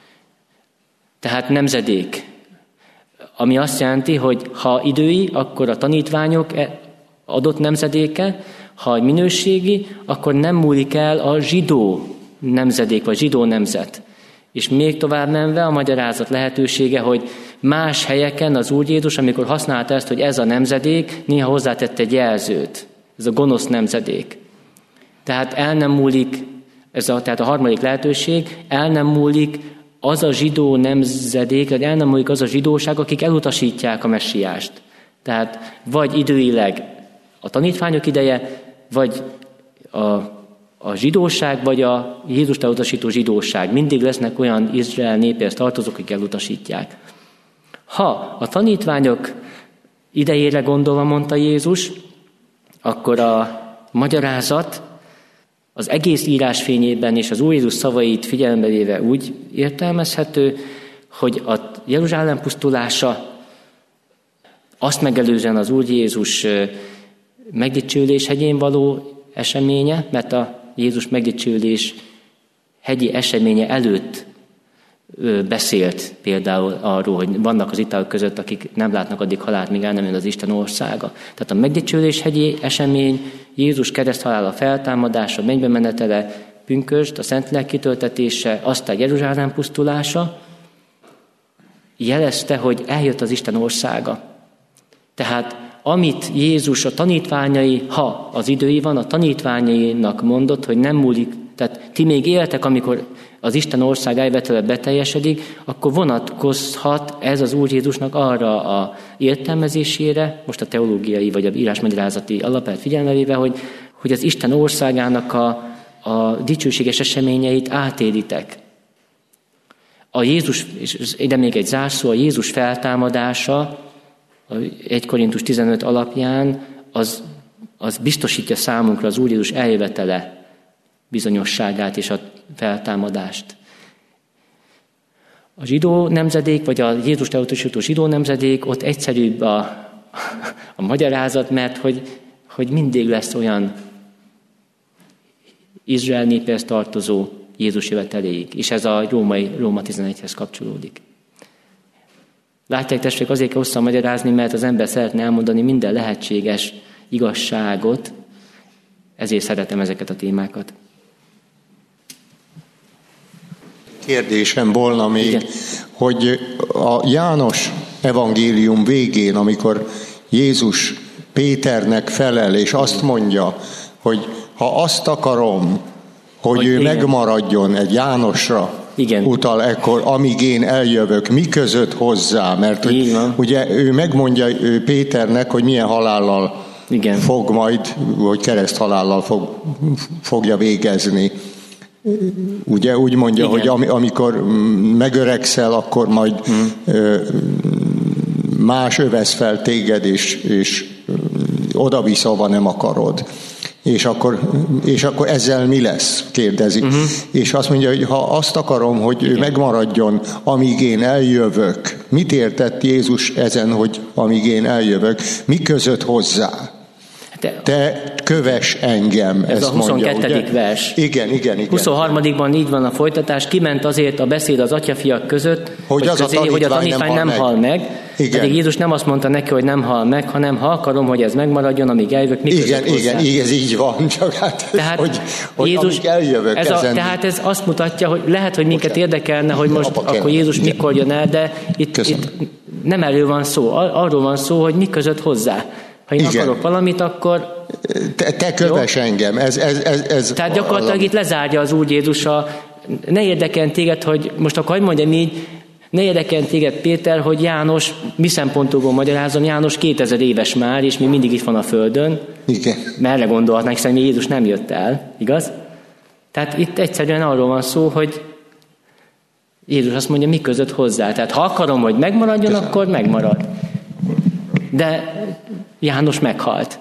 B: Tehát nemzedék. Ami azt jelenti, hogy ha idői, akkor a tanítványok adott nemzedéke, ha minőségi, akkor nem múlik el a zsidó nemzedék, vagy zsidó nemzet. És még tovább menve a magyarázat lehetősége, hogy más helyeken az Úr Jézus, amikor használta ezt, hogy ez a nemzedék, néha hozzátette egy jelzőt. Ez a gonosz nemzedék. Tehát el nem múlik, tehát a harmadik lehetőség, el nem múlik az a zsidó nemzedék, el nem múlik az a zsidóság, akik elutasítják a messiást. Tehát vagy időileg a tanítványok ideje, vagy a zsidóság, vagy a Jézust elutasító zsidóság. Mindig lesznek olyan Izrael népéhez tartozók, akik elutasítják. Ha a tanítványok idejére gondolva, mondta Jézus, akkor a magyarázat az egész írás fényében és az Úr Jézus szavait figyelembe véve úgy értelmezhető, hogy a Jeruzsálem pusztulása azt megelőzően az Úr Jézus megdicsőlés hegyén való eseménye, mert a Jézus megdicsőlés hegyi eseménye előtt beszélt például arról, hogy vannak az italok között, akik nem látnak addig halált, míg el nem jön az Isten országa. Tehát a megdicsőlés hegyi esemény, Jézus kereszthalála, feltámadása, mennybe menetele, pünkösd, a Szentlélek kitöltetése, aztán Jeruzsálem pusztulása jelezte, hogy eljött az Isten országa. Tehát amit Jézus a tanítványai, ha az idői van, a tanítványainak mondott, hogy nem múlik, tehát ti még éltek, amikor az Isten ország eljövetele beteljesedik, akkor vonatkozhat ez az Úr Jézusnak arra a értelmezésére, most a teológiai vagy a írásmagyarázati alapját figyelembe véve, hogy az Isten országának a dicsőséges eseményeit átélitek. A Jézus, és ide még egy zárszó, a Jézus feltámadása, 1 Korintus 15 alapján, az biztosítja számunkra az Úr Jézus eljövetele bizonyosságát és a feltámadást. A zsidó nemzedék, vagy a Jézust elutasító zsidó nemzedék, ott egyszerűbb a magyarázat, mert hogy mindig lesz olyan Izrael népéhez tartozó Jézus jöveteléig, és ez a Róma 11-hez kapcsolódik. Látják, testvérek, azért kell hosszan magyarázni, mert az ember szeretne elmondani minden lehetséges igazságot, ezért szeretem ezeket a témákat.
F: Kérdésem volna még, igen, hogy a János evangélium végén, amikor Jézus Péternek felel, és azt mondja, hogy ha azt akarom, hogy ő igen, megmaradjon, egy Jánosra igen, utal ekkor, amíg én eljövök, mi között hozzá, mert hogy, ugye ő megmondja Péternek, hogy milyen halállal igen, fog majd, vagy kereszthalállal fogja végezni. Ugye úgy mondja, igen, hogy amikor megöregszel, akkor majd más övesz fel téged, és oda-visz, ahova nem akarod. És akkor ezzel mi lesz? Kérdezi. És azt mondja, hogy ha azt akarom, hogy ő megmaradjon, amíg én eljövök. Mit értett Jézus ezen, hogy amíg én eljövök? Mi között hozzá? Te kövess engem,
B: ez a 22. Mondja, vers.
F: Igen.
B: 23-ban így van a folytatás, kiment azért a beszéd az atyafiak között, hogy a tanítvány nem hal meg. Igen. Pedig Jézus nem azt mondta neki, hogy nem hal meg, hanem ha akarom, hogy ez megmaradjon, amíg eljövök, mi között hozzá.
F: Igen, ez így van, csak hát,
B: tehát hogy Jézus, amíg eljövök. Tehát ez azt mutatja, hogy lehet, hogy minket érdekelne, hogy most akkor Jézus mikor jön el, de itt nem erről van szó. Arról van szó, hogy mi között hozzá. Ha én akarok valamit, akkor...
F: Te kövess engem. Ez
B: tehát gyakorlatilag itt lezárja az Úr Jézus ne érdekeljen téged, hogy most akkor mondjam így, ne érdekeljen téged, Péter, hogy János, mi szempontból magyarázom, János 2000 éves már, és még mindig itt van a földön.
F: Igen.
B: Merre gondolhatnánk, hiszen Jézus nem jött el, igaz? Tehát itt egyszerűen arról van szó, hogy Jézus azt mondja, mi között hozzá. Tehát ha akarom, hogy megmaradjon, akkor megmarad. De János meghalt.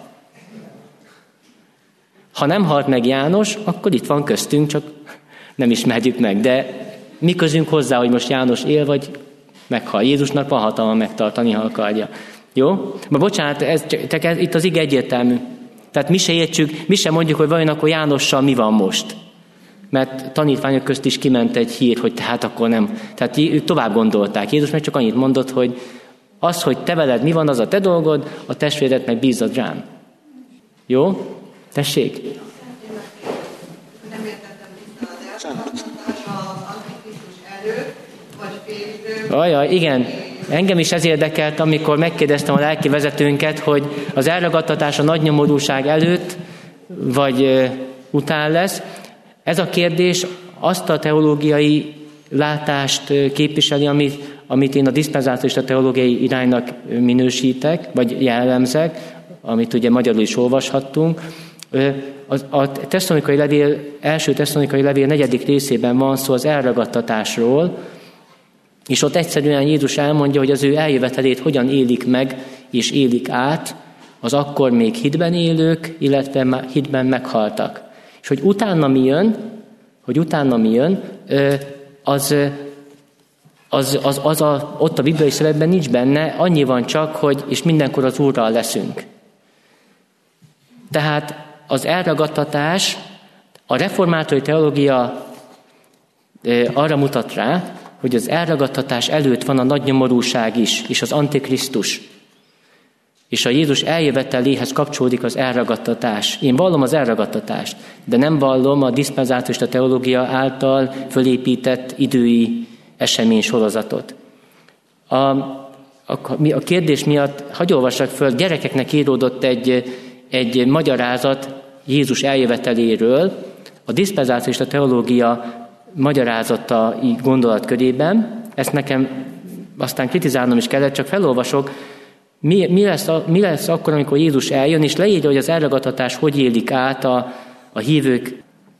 B: Ha nem halt meg János, akkor itt van köztünk, csak nem ismerjük meg. De mi közünk hozzá, hogy most János él, vagy meghal. Jézusnak van hatalma megtartani, ha akarja. Jó? Bocsánat, itt az ige egyértelmű. Tehát mi se értsük, mi se mondjuk, hogy vajon akkor Jánossal mi van most. Mert tanítványok közt is kiment egy hír, hogy tehát akkor nem. Tehát ők tovább gondolták. Jézus meg csak annyit mondott, hogy az, hogy te veled mi van, az a te dolgod, a testvéredet meg bízzad rám. Jó? Tessék?
G: Nem értettem vissza az elfogadtatás az Antikrisztus előtt, vagy félidő.
B: Ajaj, igen. Engem is ez érdekelt, amikor megkérdeztem a lelki vezetőnket, hogy az elragadtatás a nagy nyomorúság előtt, vagy után lesz. Ez a kérdés azt a teológiai látást képviseli, amit én a diszpenzátorista teológiai iránynak minősítek, vagy jellemzek, amit ugye magyarul is olvashattunk, a tesszalonikai levél, első tesszalonikai levél 4. részében van szó az elragadtatásról, és ott egyszerűen Jézus elmondja, hogy az ő eljövetelét hogyan élik meg és élik át az akkor még hitben élők, illetve hitben meghaltak. És hogy utána mi jön, ott a bibliai szövegben nincs benne, annyi van csak, hogy és mindenkor az Úrral leszünk. Tehát az elragadtatás, a reformátori teológia arra mutat rá, hogy az elragadtatás előtt van a nagy nyomorúság is, és az Antikrisztus. És a Jézus eljöveteléhez kapcsolódik az elragadtatás. Én vallom az elragadtatást, de nem vallom a diszpenzátorista teológia által fölépített idői eseménysorozatot. A kérdés miatt hadd olvassak föl, gyerekeknek íródott egy magyarázat Jézus eljöveteléről, a diszpenzátorista teológia magyarázata gondolatkörében. Ezt nekem aztán kritizálnom is kellett, csak felolvasok. Mi lesz akkor, amikor Jézus eljön, és leírja, hogy az elragadtatás hogy élik át a hívők.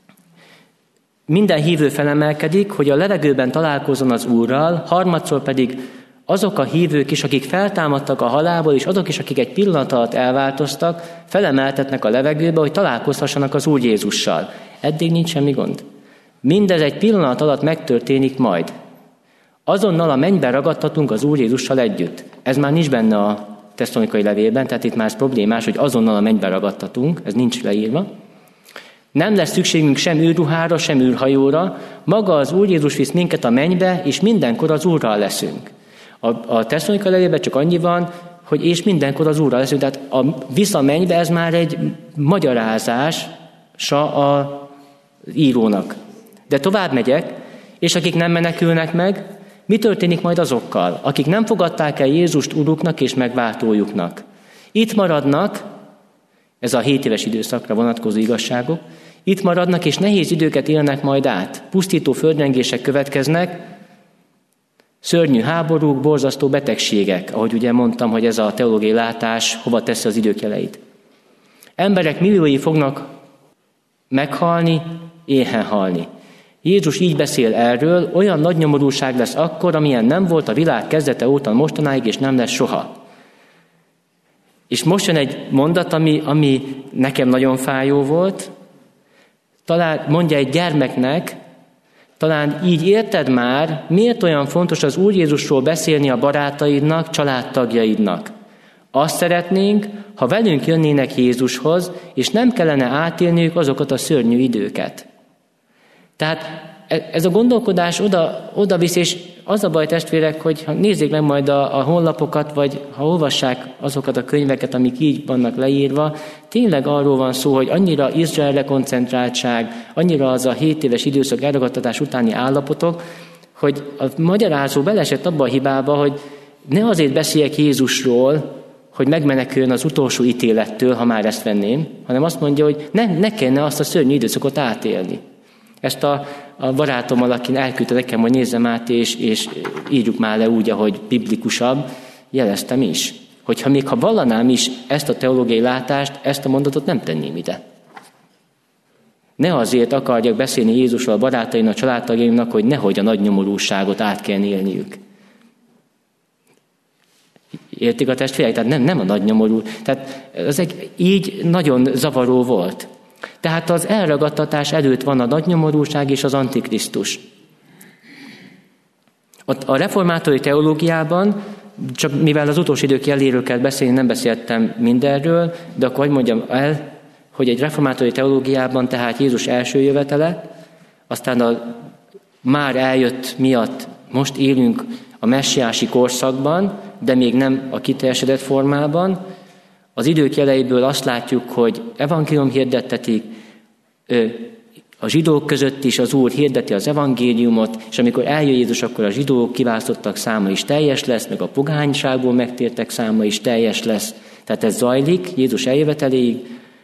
B: Minden hívő felemelkedik, hogy a levegőben találkozzon az Úrral, harmadszor pedig azok a hívők is, akik feltámadtak a halálból, és azok is, akik egy pillanat alatt elváltoztak, felemeltetnek a levegőbe, hogy találkozhassanak az Úr Jézussal. Eddig nincs semmi gond. Mindez egy pillanat alatt megtörténik majd. Azonnal a mennybe ragadtatunk az Úr Jézussal együtt. Ez már nincs benne a tesszalonikai levélben, tehát itt már ez problémás, hogy azonnal a mennybe ragadtatunk, ez nincs leírva. Nem lesz szükségünk sem űrruhára, sem űrhajóra, maga az Úr Jézus visz minket a mennybe, és mindenkor az Úrral leszünk. A tesszalonikai levélben csak annyi van, hogy és mindenkor az Úrral leszünk, tehát a visz a mennybe, ez már egy magyarázása az írónak. De tovább megyek, és akik nem menekülnek meg, mi történik majd azokkal, akik nem fogadták el Jézust uruknak és megváltójuknak? Itt maradnak, ez a 7 éves időszakra vonatkozó igazságok, itt maradnak és nehéz időket élnek majd át. Pusztító földrengések következnek, szörnyű háborúk, borzasztó betegségek, ahogy ugye mondtam, hogy ez a teológiai látás hova teszi az idők jeleit. Emberek milliói fognak meghalni, éhen halni. Jézus így beszél erről, olyan nagy nyomorúság lesz akkor, amilyen nem volt a világ kezdete óta mostanáig, és nem lesz soha. És most jön egy mondat, ami nekem nagyon fájó volt. Talán mondja egy gyermeknek, talán így érted már, miért olyan fontos az Úr Jézusról beszélni a barátaidnak, családtagjaidnak. Azt szeretnénk, ha velünk jönnének Jézushoz, és nem kellene átélniük azokat a szörnyű időket. Tehát ez a gondolkodás oda visz, és az a baj, testvérek, hogy ha nézzék meg majd a honlapokat, vagy ha olvassák azokat a könyveket, amik így vannak leírva, tényleg arról van szó, hogy annyira Izraelre koncentráltság, annyira az a 7 éves időszak elragadtatás utáni állapotok, hogy a magyarázó belesett abba a hibába, hogy ne azért beszéljek Jézusról, hogy megmeneküljön az utolsó ítélettől, ha már ezt venném, hanem azt mondja, hogy ne kellene azt a szörnyű időszakot átélni. Ezt a barátommal, aki elküldte nekem, hogy nézzem át, és írjuk már le úgy, ahogy biblikusabb, jeleztem is, hogyha még ha vallanám is ezt a teológiai látást, ezt a mondatot nem tenném ide. Ne azért akarjak beszélni Jézusról a barátaimnak, a családtagjaimnak, hogy nehogy a nagy nyomorúságot át kell élniük. Értik a testvérek? Tehát nem a nagy nyomorú. Tehát ez így nagyon zavaró volt. Tehát az elragadtatás előtt van a nagy nyomorúság és az Antikrisztus. A reformátori teológiában, csak mivel az utolsó idők jeléről kell beszélni, nem beszéltem mindenről, de akkor hogy mondjam el, hogy egy reformátori teológiában tehát Jézus első jövetele, aztán a már eljött miatt most élünk a messiási korszakban, de még nem a kiteljesedett formában. Az idők jeleiből azt látjuk, hogy evangélium hirdettetik, a zsidók között is az Úr hirdeti az evangéliumot, és amikor eljön Jézus, akkor a zsidók kiválasztottak száma is teljes lesz, meg a pogányságból megtértek száma is teljes lesz. Tehát ez zajlik Jézus eljöveteléig.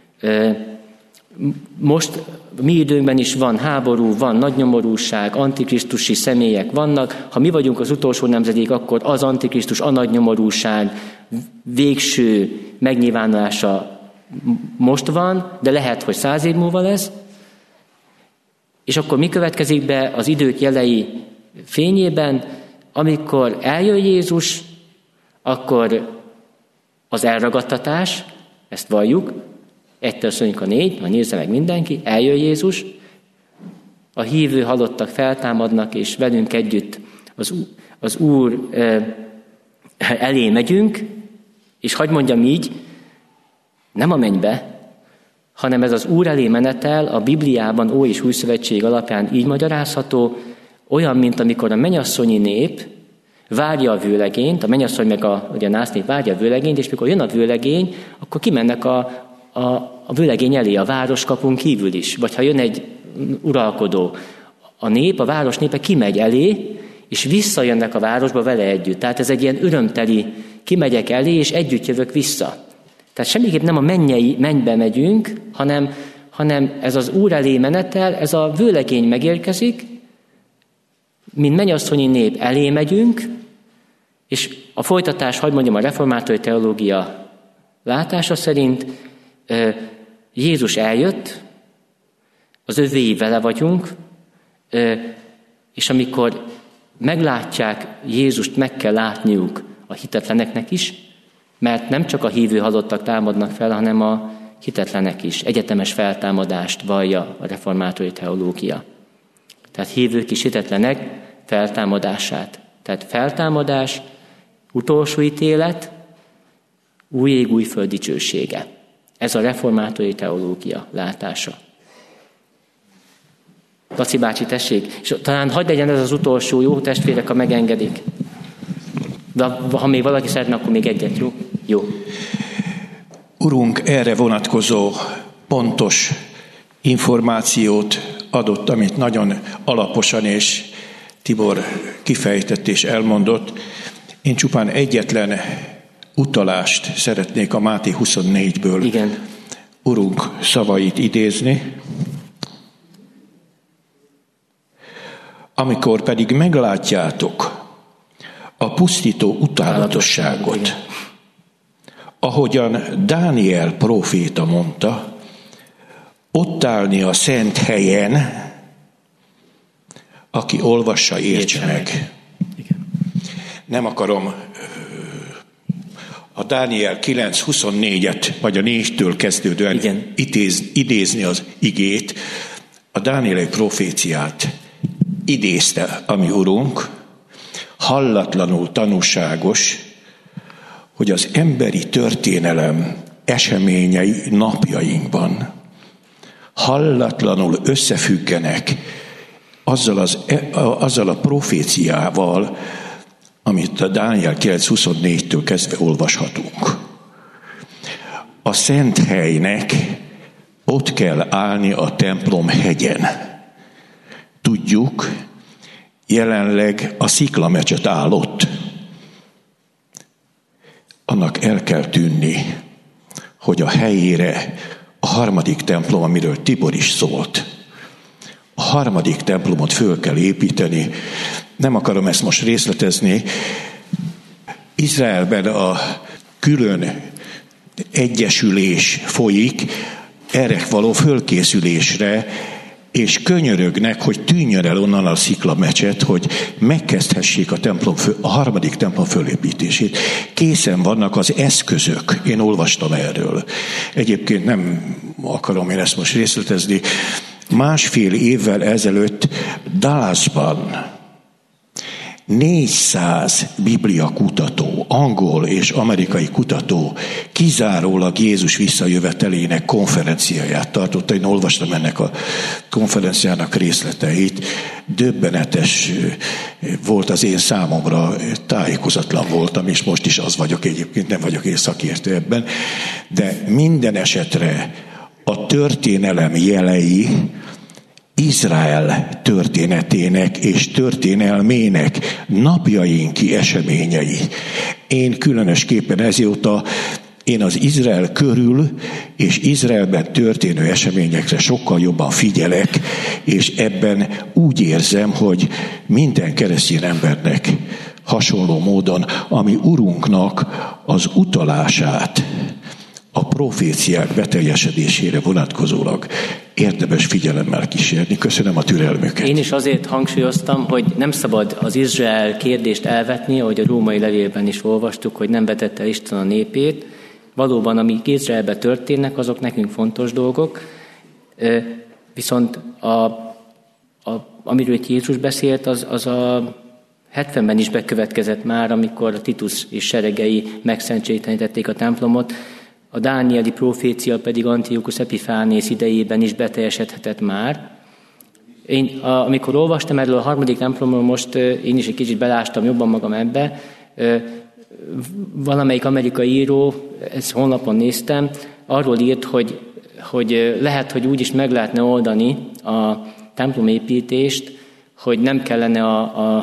B: Most mi időnkben is van háború, van nagy nyomorúság, antikrisztusi személyek vannak. Ha mi vagyunk az utolsó nemzedék, akkor az antikrisztus, a nagy nyomorúság végső megnyilvánulása most van, de lehet, hogy 100 év múlva lesz. És akkor mi következik be az idők jelei fényében? Amikor eljön Jézus, akkor az elragadtatás, ezt valljuk, 1 Tesszalonika 4, ha nézze meg mindenki, eljön Jézus, a hívő halottak feltámadnak, és velünk együtt az Úr elé megyünk, és hadd mondjam így, nem a mennybe, hanem ez az Úr elé menetel a Bibliában Ó és Új Szövetség alapján így magyarázható, olyan, mint amikor a mennyasszonyi nép várja a vőlegényt, a mennyasszony meg a násznép várja a vőlegényt, és mikor jön a vőlegény, akkor kimennek a vőlegény elé a városkapun kívül is. Vagy ha jön egy uralkodó, a nép, a város népe kimegy elé, és visszajönnek a városba vele együtt. Tehát ez egy ilyen örömteli, kimegyek elé, és együtt jövök vissza. Tehát semmiképp nem a mennybe megyünk, hanem ez az Úr elé menetel, ez a vőlegény megérkezik, mint mennyasszonyi nép elé megyünk, és a folytatás, hadd mondjam, a reformátori teológia látása szerint Jézus eljött, az övéi vele vagyunk, és amikor meglátják Jézust, meg kell látniuk a hitetleneknek is, mert nem csak a hívő halottak támadnak fel, hanem a hitetlenek is. Egyetemes feltámadást vallja a reformátori teológia. Tehát hívők és hitetlenek feltámadását. Tehát feltámadás, utolsó ítélet, új ég, új föld dicsősége. Ez a reformátori teológia látása. Laci bácsi, tessék, és talán hagyd legyen ez az utolsó, jó testvérek, ha megengedik. De ha még valaki szeretne, akkor még egyet, jó? Jó.
H: Urunk erre vonatkozó pontos információt adott, amit nagyon alaposan és Tibor kifejtett és elmondott. Én csupán egyetlen utalást szeretnék a Máté 24-ből.
B: Igen.
H: Urunk szavait idézni. Amikor pedig meglátjátok a pusztító utálatosságot, ahogyan Dániel próféta mondta, ott állni a szent helyen, aki olvassa, értse meg. Nem akarom a Dániel 9.24-et, vagy a 4-től kezdődően idézni az igét. A dánieli proféciát idézte a mi Urunk, hallatlanul tanúságos, hogy az emberi történelem eseményei napjainkban hallatlanul összefüggenek azzal a proféciával, amit a Dániel 9.24-től kezdve olvashatunk. A szent helynek ott kell állni a templom hegyen. Tudjuk, jelenleg a sziklamecset áll ott. Annak el kell tűnni, hogy a helyére a harmadik templom, amiről Tibor is szólt, a harmadik templomot föl kell építeni. Nem akarom ezt most részletezni. Izraelben a külön egyesülés folyik, erre való fölkészülésre, és könyörögnek, hogy tűnjön el onnan a sziklamecset, hogy megkezdhessék a harmadik templom fölépítését. Készen vannak az eszközök. Én olvastam erről. Egyébként nem akarom én ezt most részletezni. 1,5 évvel ezelőtt Dallasban 400 bibliakutató, angol és amerikai kutató kizárólag Jézus visszajövetelének konferenciáját tartotta. Én olvastam ennek a konferenciának részleteit. Döbbenetes volt az én számomra, tájékozatlan voltam, és most is az vagyok egyébként, nem vagyok én szakértő ebben. De minden esetre a történelem jelei Izrael történetének és történelmének napjainki eseményei. Én különösképpen ezóta én az Izrael körül és Izraelben történő eseményekre sokkal jobban figyelek, és ebben úgy érzem, hogy minden keresztény embernek hasonló módon, ami Urunknak az utalását, a proféciák beteljesedésére vonatkozólag érdemes figyelemmel kísérni. Köszönöm a türelmüket.
B: Én is azért hangsúlyoztam, hogy nem szabad az Izrael kérdést elvetni, ahogy a római levélben is olvastuk, hogy nem vetette el Isten a népét. Valóban, amik Izraelben történnek, azok nekünk fontos dolgok. Viszont amiről Jézus beszélt, az a 70-ben is bekövetkezett már, amikor Titus és seregei megszentségtelenítették a templomot, a dánieli profécia pedig Antiochus Epiphánész idejében is beteljesedhetett már. Én, amikor olvastam erről a harmadik templomról, most én is egy kicsit belástam jobban magam ebbe, valamelyik amerikai író, ezt honlapon néztem, arról írt, hogy lehet, hogy úgy is meg lehetne oldani a templomépítést, hogy nem kellene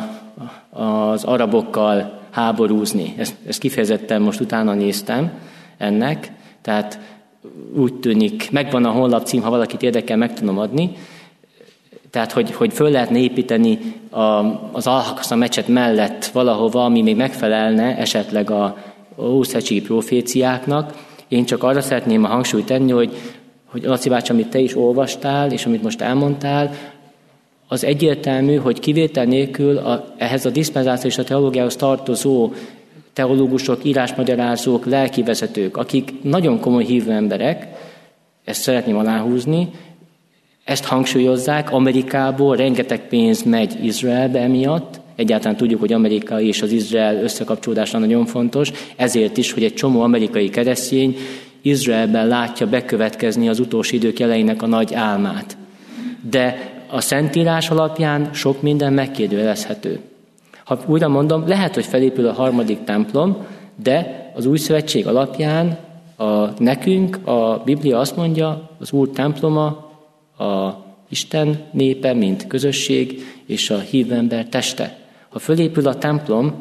B: az arabokkal háborúzni. Ezt kifejezetten most utána néztem ennek, tehát úgy tűnik, megvan a honlapcím, ha valakit érdekel, meg tudom adni, tehát hogy föl lehetne építeni az Al-Aqsa mecset mellett valahova, ami még megfelelne esetleg a ószövetségi proféciáknak. Én csak arra szeretném a hangsúlyt tenni, hogy Laci bácsi, amit te is olvastál, és amit most elmondtál, az egyértelmű, hogy kivétel nélkül ehhez a diszpenzáció és a teológiához tartozó teológusok, írásmagyarázók, lelkivezetők, akik nagyon komoly hívő emberek, ezt szeretném aláhúzni, ezt hangsúlyozzák, Amerikából rengeteg pénz megy Izraelbe emiatt, egyáltalán tudjuk, hogy Amerika és az Izrael összekapcsolódása nagyon fontos, ezért is, hogy egy csomó amerikai keresztény Izraelben látja bekövetkezni az utolsó idők jeleinek a nagy álmát. De a Szentírás alapján sok minden megkérdőjelezhető. Ha újra mondom, lehet, hogy felépül a harmadik templom, de az új szövetség alapján nekünk a Biblia azt mondja, az Úr temploma, a Isten népe, mint közösség, és a hívő ember teste. Ha fölépül a templom,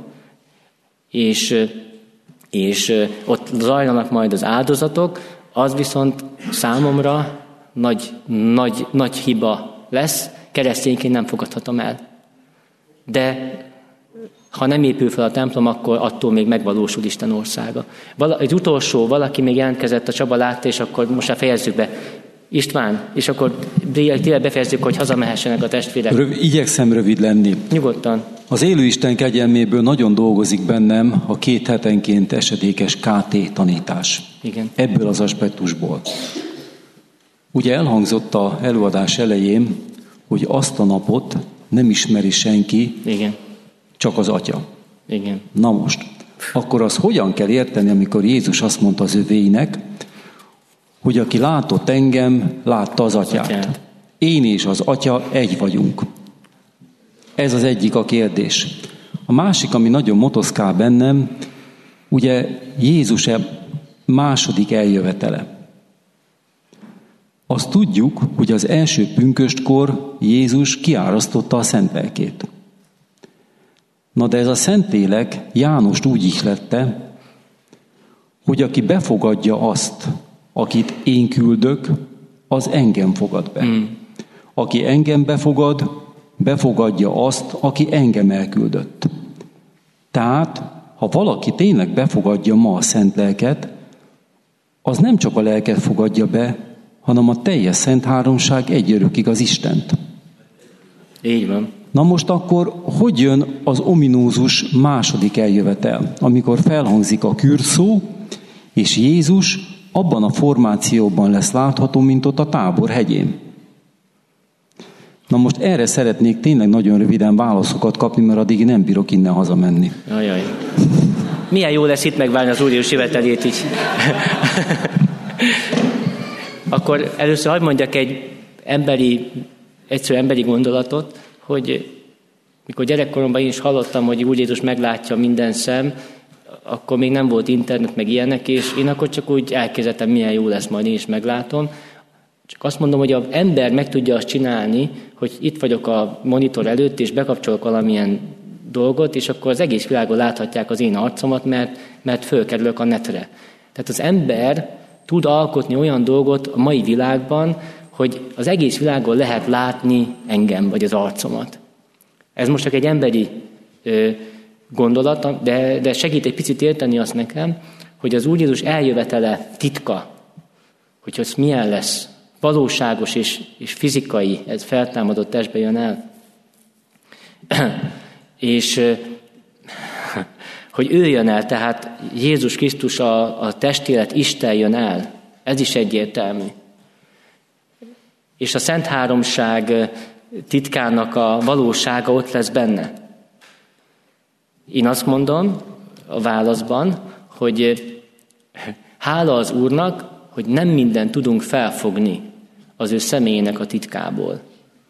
B: és ott zajlanak majd az áldozatok, az viszont számomra nagy hiba lesz, keresztényként nem fogadhatom el. De ha nem épül fel a templom, akkor attól még megvalósul Isten országa. Egy utolsó, valaki még jelentkezett, a Csaba látta, és akkor most már fejezzük be. István, és akkor tényleg befejezzük, hogy hazamehessenek a testvérek.
I: Igyekszem rövid lenni.
B: Nyugodtan.
I: Az élő Isten kegyelméből nagyon dolgozik bennem a 2 hetenként esedékes KT tanítás.
B: Igen.
I: Ebből az aspektusból. Ugye elhangzott a előadás elején, hogy azt a napot nem ismeri senki,
B: igen,
I: csak az Atya.
B: Igen.
I: Na most, akkor az hogyan kell érteni, amikor Jézus azt mondta az övéinek, hogy aki látott engem, látta az Atyát. Én és az Atya egy vagyunk. Ez az egyik a kérdés. A másik, ami nagyon motoszkál bennem, ugye Jézus második eljövetele. Azt tudjuk, hogy az első pünköstkor Jézus kiárasztotta a szent lelkét. Na de ez a Szentlélek Jánost úgy ihlette, hogy aki befogadja azt, akit én küldök, az engem fogad be. Aki engem befogad, befogadja azt, aki engem elküldött. Tehát, ha valaki tényleg befogadja ma a szent lelket, az nem csak a lelket fogadja be, hanem a teljes szent háromság egy örökig az Istent.
B: Így van.
I: Na most akkor, hogy jön az ominózus második eljövetel, amikor felhangzik a kürszó, és Jézus abban a formációban lesz látható, mint ott a Tábor hegyén. Na most erre szeretnék tényleg nagyon röviden válaszokat kapni, mert addig nem bírok innen hazamenni.
B: Ajaj. Milyen jó lesz itt megvárni az Úr Jézus jövetelét így. Akkor először hadd mondjak egy egyszerű emberi gondolatot, hogy mikor gyerekkoromban én is hallottam, hogy Úr Jézus meglátja minden szem, akkor még nem volt internet, meg ilyenek, és én akkor csak úgy elképzeltem, milyen jó lesz, majd én is meglátom. Csak azt mondom, hogy az ember meg tudja azt csinálni, hogy itt vagyok a monitor előtt, és bekapcsolok valamilyen dolgot, és akkor az egész világon láthatják az én arcomat, mert fölkerülök a netre. Tehát az ember tud alkotni olyan dolgot a mai világban, hogy az egész világon lehet látni engem, vagy az arcomat. Ez most csak egy emberi gondolat, de segít egy picit érteni azt nekem, hogy az Úr Jézus eljövetele titka, hogy az milyen lesz, valóságos és fizikai, ez feltámadott testbe jön el. És hogy ő jön el, tehát Jézus Krisztus a testélet Isten jön el. Ez is egyértelmű. És a Szent Háromság titkának a valósága ott lesz benne. Én azt mondom a válaszban, hogy hála az Úrnak, hogy nem mindent tudunk felfogni az ő személyének a titkából.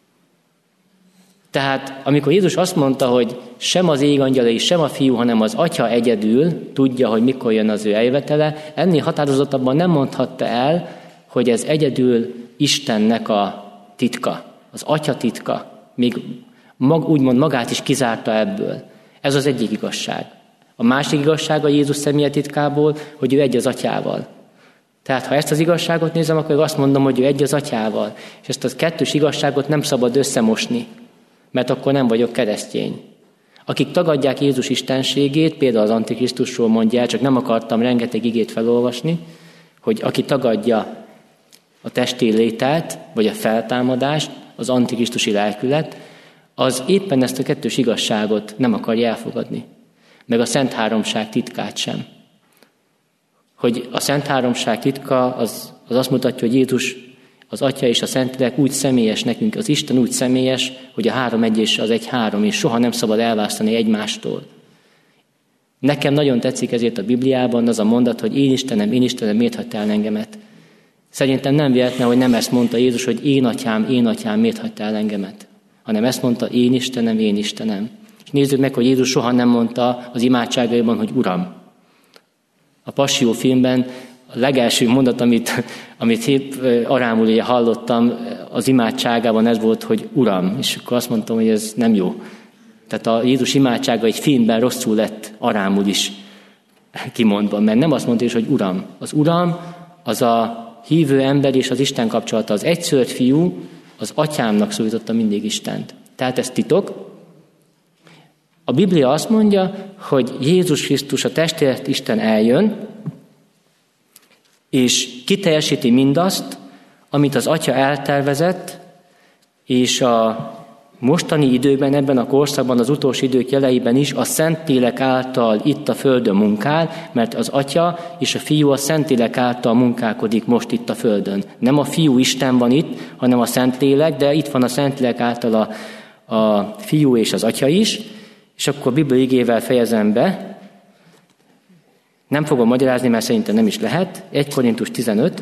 B: Tehát amikor Jézus azt mondta, hogy sem az égangyalai, sem a fiú, hanem az Atya egyedül tudja, hogy mikor jön az ő eljövetele, ennél határozottabban nem mondhatta el, hogy ez egyedül Istennek a titka, az Atya titka. Még úgymond magát is kizárta ebből. Ez az egyik igazság. A másik igazság a Jézus személye titkából, hogy ő egy az Atyával. Tehát ha ezt az igazságot nézem, akkor azt mondom, hogy ő egy az Atyával. És ezt a kettős igazságot nem szabad összemosni, mert akkor nem vagyok keresztény. Akik tagadják Jézus istenségét, például az Antikrisztusról mondja el, csak nem akartam rengeteg igét felolvasni, hogy aki tagadja a testi létet, vagy a feltámadást, az antikrisztusi lelkület, az éppen ezt a kettős igazságot nem akarja elfogadni. Meg a Szent Háromság titkát sem. Hogy a Szent Háromság titka az azt mutatja, hogy Jézus, az Atya és a Szentlélek úgy személyes nekünk, az Isten úgy személyes, hogy a három egy és az egy három, és soha nem szabad elválasztani egymástól. Nekem nagyon tetszik ezért a Bibliában az a mondat, hogy én Istenem, miért hagytál el engemet? Szerintem nem véletlen, hogy nem ezt mondta Jézus, hogy én atyám, miért hagytál el engemet? Hanem ezt mondta, én Istenem. És nézzük meg, hogy Jézus soha nem mondta az imádságaiban, hogy Uram. A Passió filmben a legelső mondat, amit épp arámul hallottam az imádságában, ez volt, hogy Uram. És akkor azt mondtam, hogy ez nem jó. Tehát a Jézus imádsága egy filmben rosszul lett arámul is kimondva, mert nem azt mondta is, hogy Uram. Az Uram az a hívő ember és az Isten kapcsolata. Az egyszülött fiú az atyámnak szólította mindig Istent. Tehát ez titok. A Biblia azt mondja, hogy Jézus Krisztus, a testért Isten eljön, és kiteljesíti mindazt, amit az Atya eltervezett, és a mostani időben, ebben a korszakban, az utolsó idők jeleiben is a Szentlélek által itt a földön munkál, mert az Atya és a Fiú a Szentlélek által munkálkodik most itt a földön. Nem a Fiú Isten van itt, hanem a Szentlélek, de itt van a Szentlélek által a Fiú és az Atya is, és akkor Biblia igével fejezem be. Nem fogom magyarázni, mert szerintem nem is lehet. 1 Korintus 15.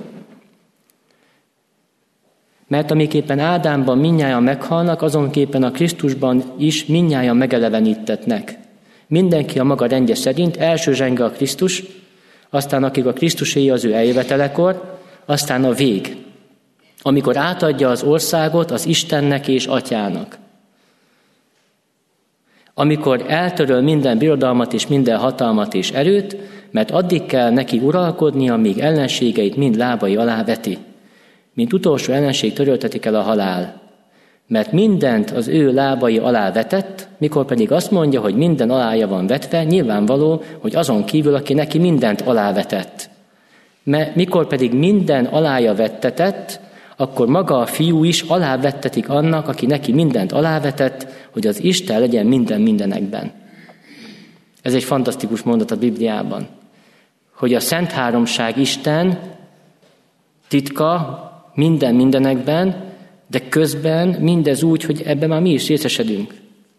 B: Mert amiképpen Ádámban mindnyájan meghalnak, azonképpen a Krisztusban is mindnyájan megelevenítetnek. Mindenki a maga rendje szerint, első zsenge a Krisztus, aztán akik a Krisztuséi az ő eljövetelekor, aztán a vég, amikor átadja az országot az Istennek és Atyának. Amikor eltöröl minden birodalmat és minden hatalmat és erőt, mert addig kell neki uralkodnia, míg ellenségeit mind lábai alá veti. Mint utolsó ellenség töröltetik el a halál. Mert mindent az ő lábai alá vetett, mikor pedig azt mondja, hogy minden alája van vetve, nyilvánvaló, hogy azon kívül, aki neki mindent alávetett. Mikor pedig minden alája vettetett, akkor maga a Fiú is alávettetik annak, aki neki mindent alávetett, hogy az Isten legyen minden mindenekben. Ez egy fantasztikus mondat a Bibliában, hogy a Szent Háromság Isten titka minden mindenekben, de közben mindez úgy, hogy ebben már mi is részesedünk.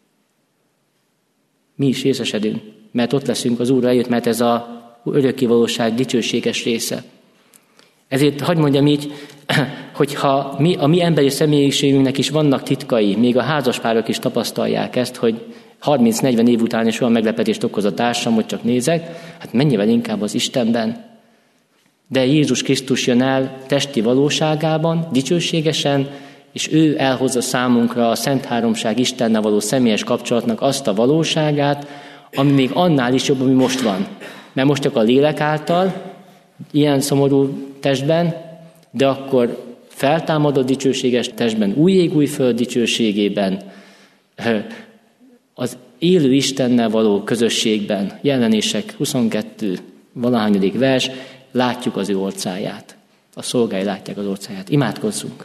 B: Mi is részesedünk, mert ott leszünk az Úrra eljött, mert ez az örökkévalóság dicsőséges része. Ezért hadd mondjam így, hogyha a mi emberi személyiségünknek is vannak titkai, még a házaspárok is tapasztalják ezt, hogy 30-40 év után is olyan meglepetést okoz a társam, hogy csak nézek, hát mennyivel inkább az Istenben. De Jézus Krisztus jön el testi valóságában, dicsőségesen, és ő elhozza számunkra a Szent Háromság Istennel való személyes kapcsolatnak azt a valóságát, ami még annál is jobb, ami most van. Mert most csak a lélek által, ilyen szomorú testben, de akkor feltámadott dicsőséges testben, új ég, új föld dicsőségében, az élő Istennel való közösségben, Jelenések 22, valahányadik vers, látjuk az ő orcáját. A szolgái látják az orcáját. Imádkozzunk!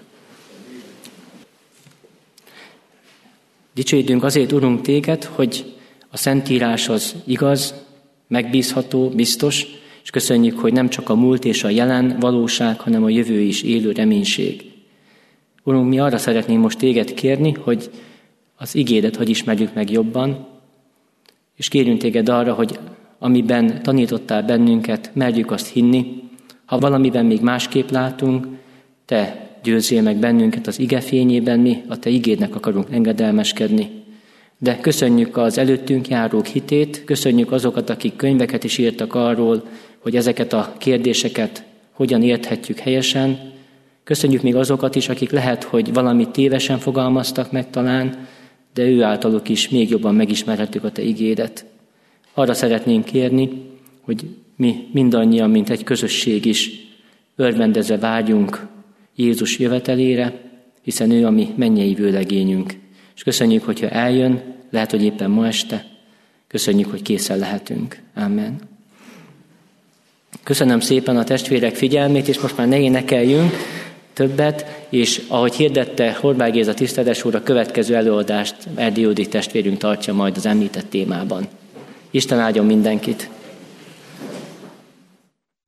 B: Dicsőítsünk azért, Urunk, téged, hogy a Szentírás az igaz, megbízható, biztos, és köszönjük, hogy nem csak a múlt és a jelen valóság, hanem a jövő is élő reménység. Urunk, mi arra szeretnénk most téged kérni, hogy az igédet hogy ismerjük meg jobban, és kérjünk téged arra, hogy amiben tanítottál bennünket, merjük azt hinni. Ha valamiben még másképp látunk, te győzzél meg bennünket az ige fényében, mi a te igédnek akarunk engedelmeskedni. De köszönjük az előttünk járók hitét, köszönjük azokat, akik könyveket is írtak arról, hogy ezeket a kérdéseket hogyan érthetjük helyesen. Köszönjük még azokat is, akik lehet, hogy valamit tévesen fogalmaztak meg talán, de ő általuk is még jobban megismerhetjük a te igédet. Arra szeretnénk kérni, hogy mi mindannyian, mint egy közösség is örvendezve vágyunk Jézus jövetelére, hiszen ő a mi mennyei vőlegényünk. És köszönjük, hogyha eljön, lehet, hogy éppen ma este, köszönjük, hogy készen lehetünk. Amen. Köszönöm szépen a testvérek figyelmét, és most már ne énekeljünk többet, és ahogy hirdette Horváth Géza tiszteles úr, a következő előadást Erdély Judit testvérünk tartja majd az említett témában. Isten áldjon mindenkit!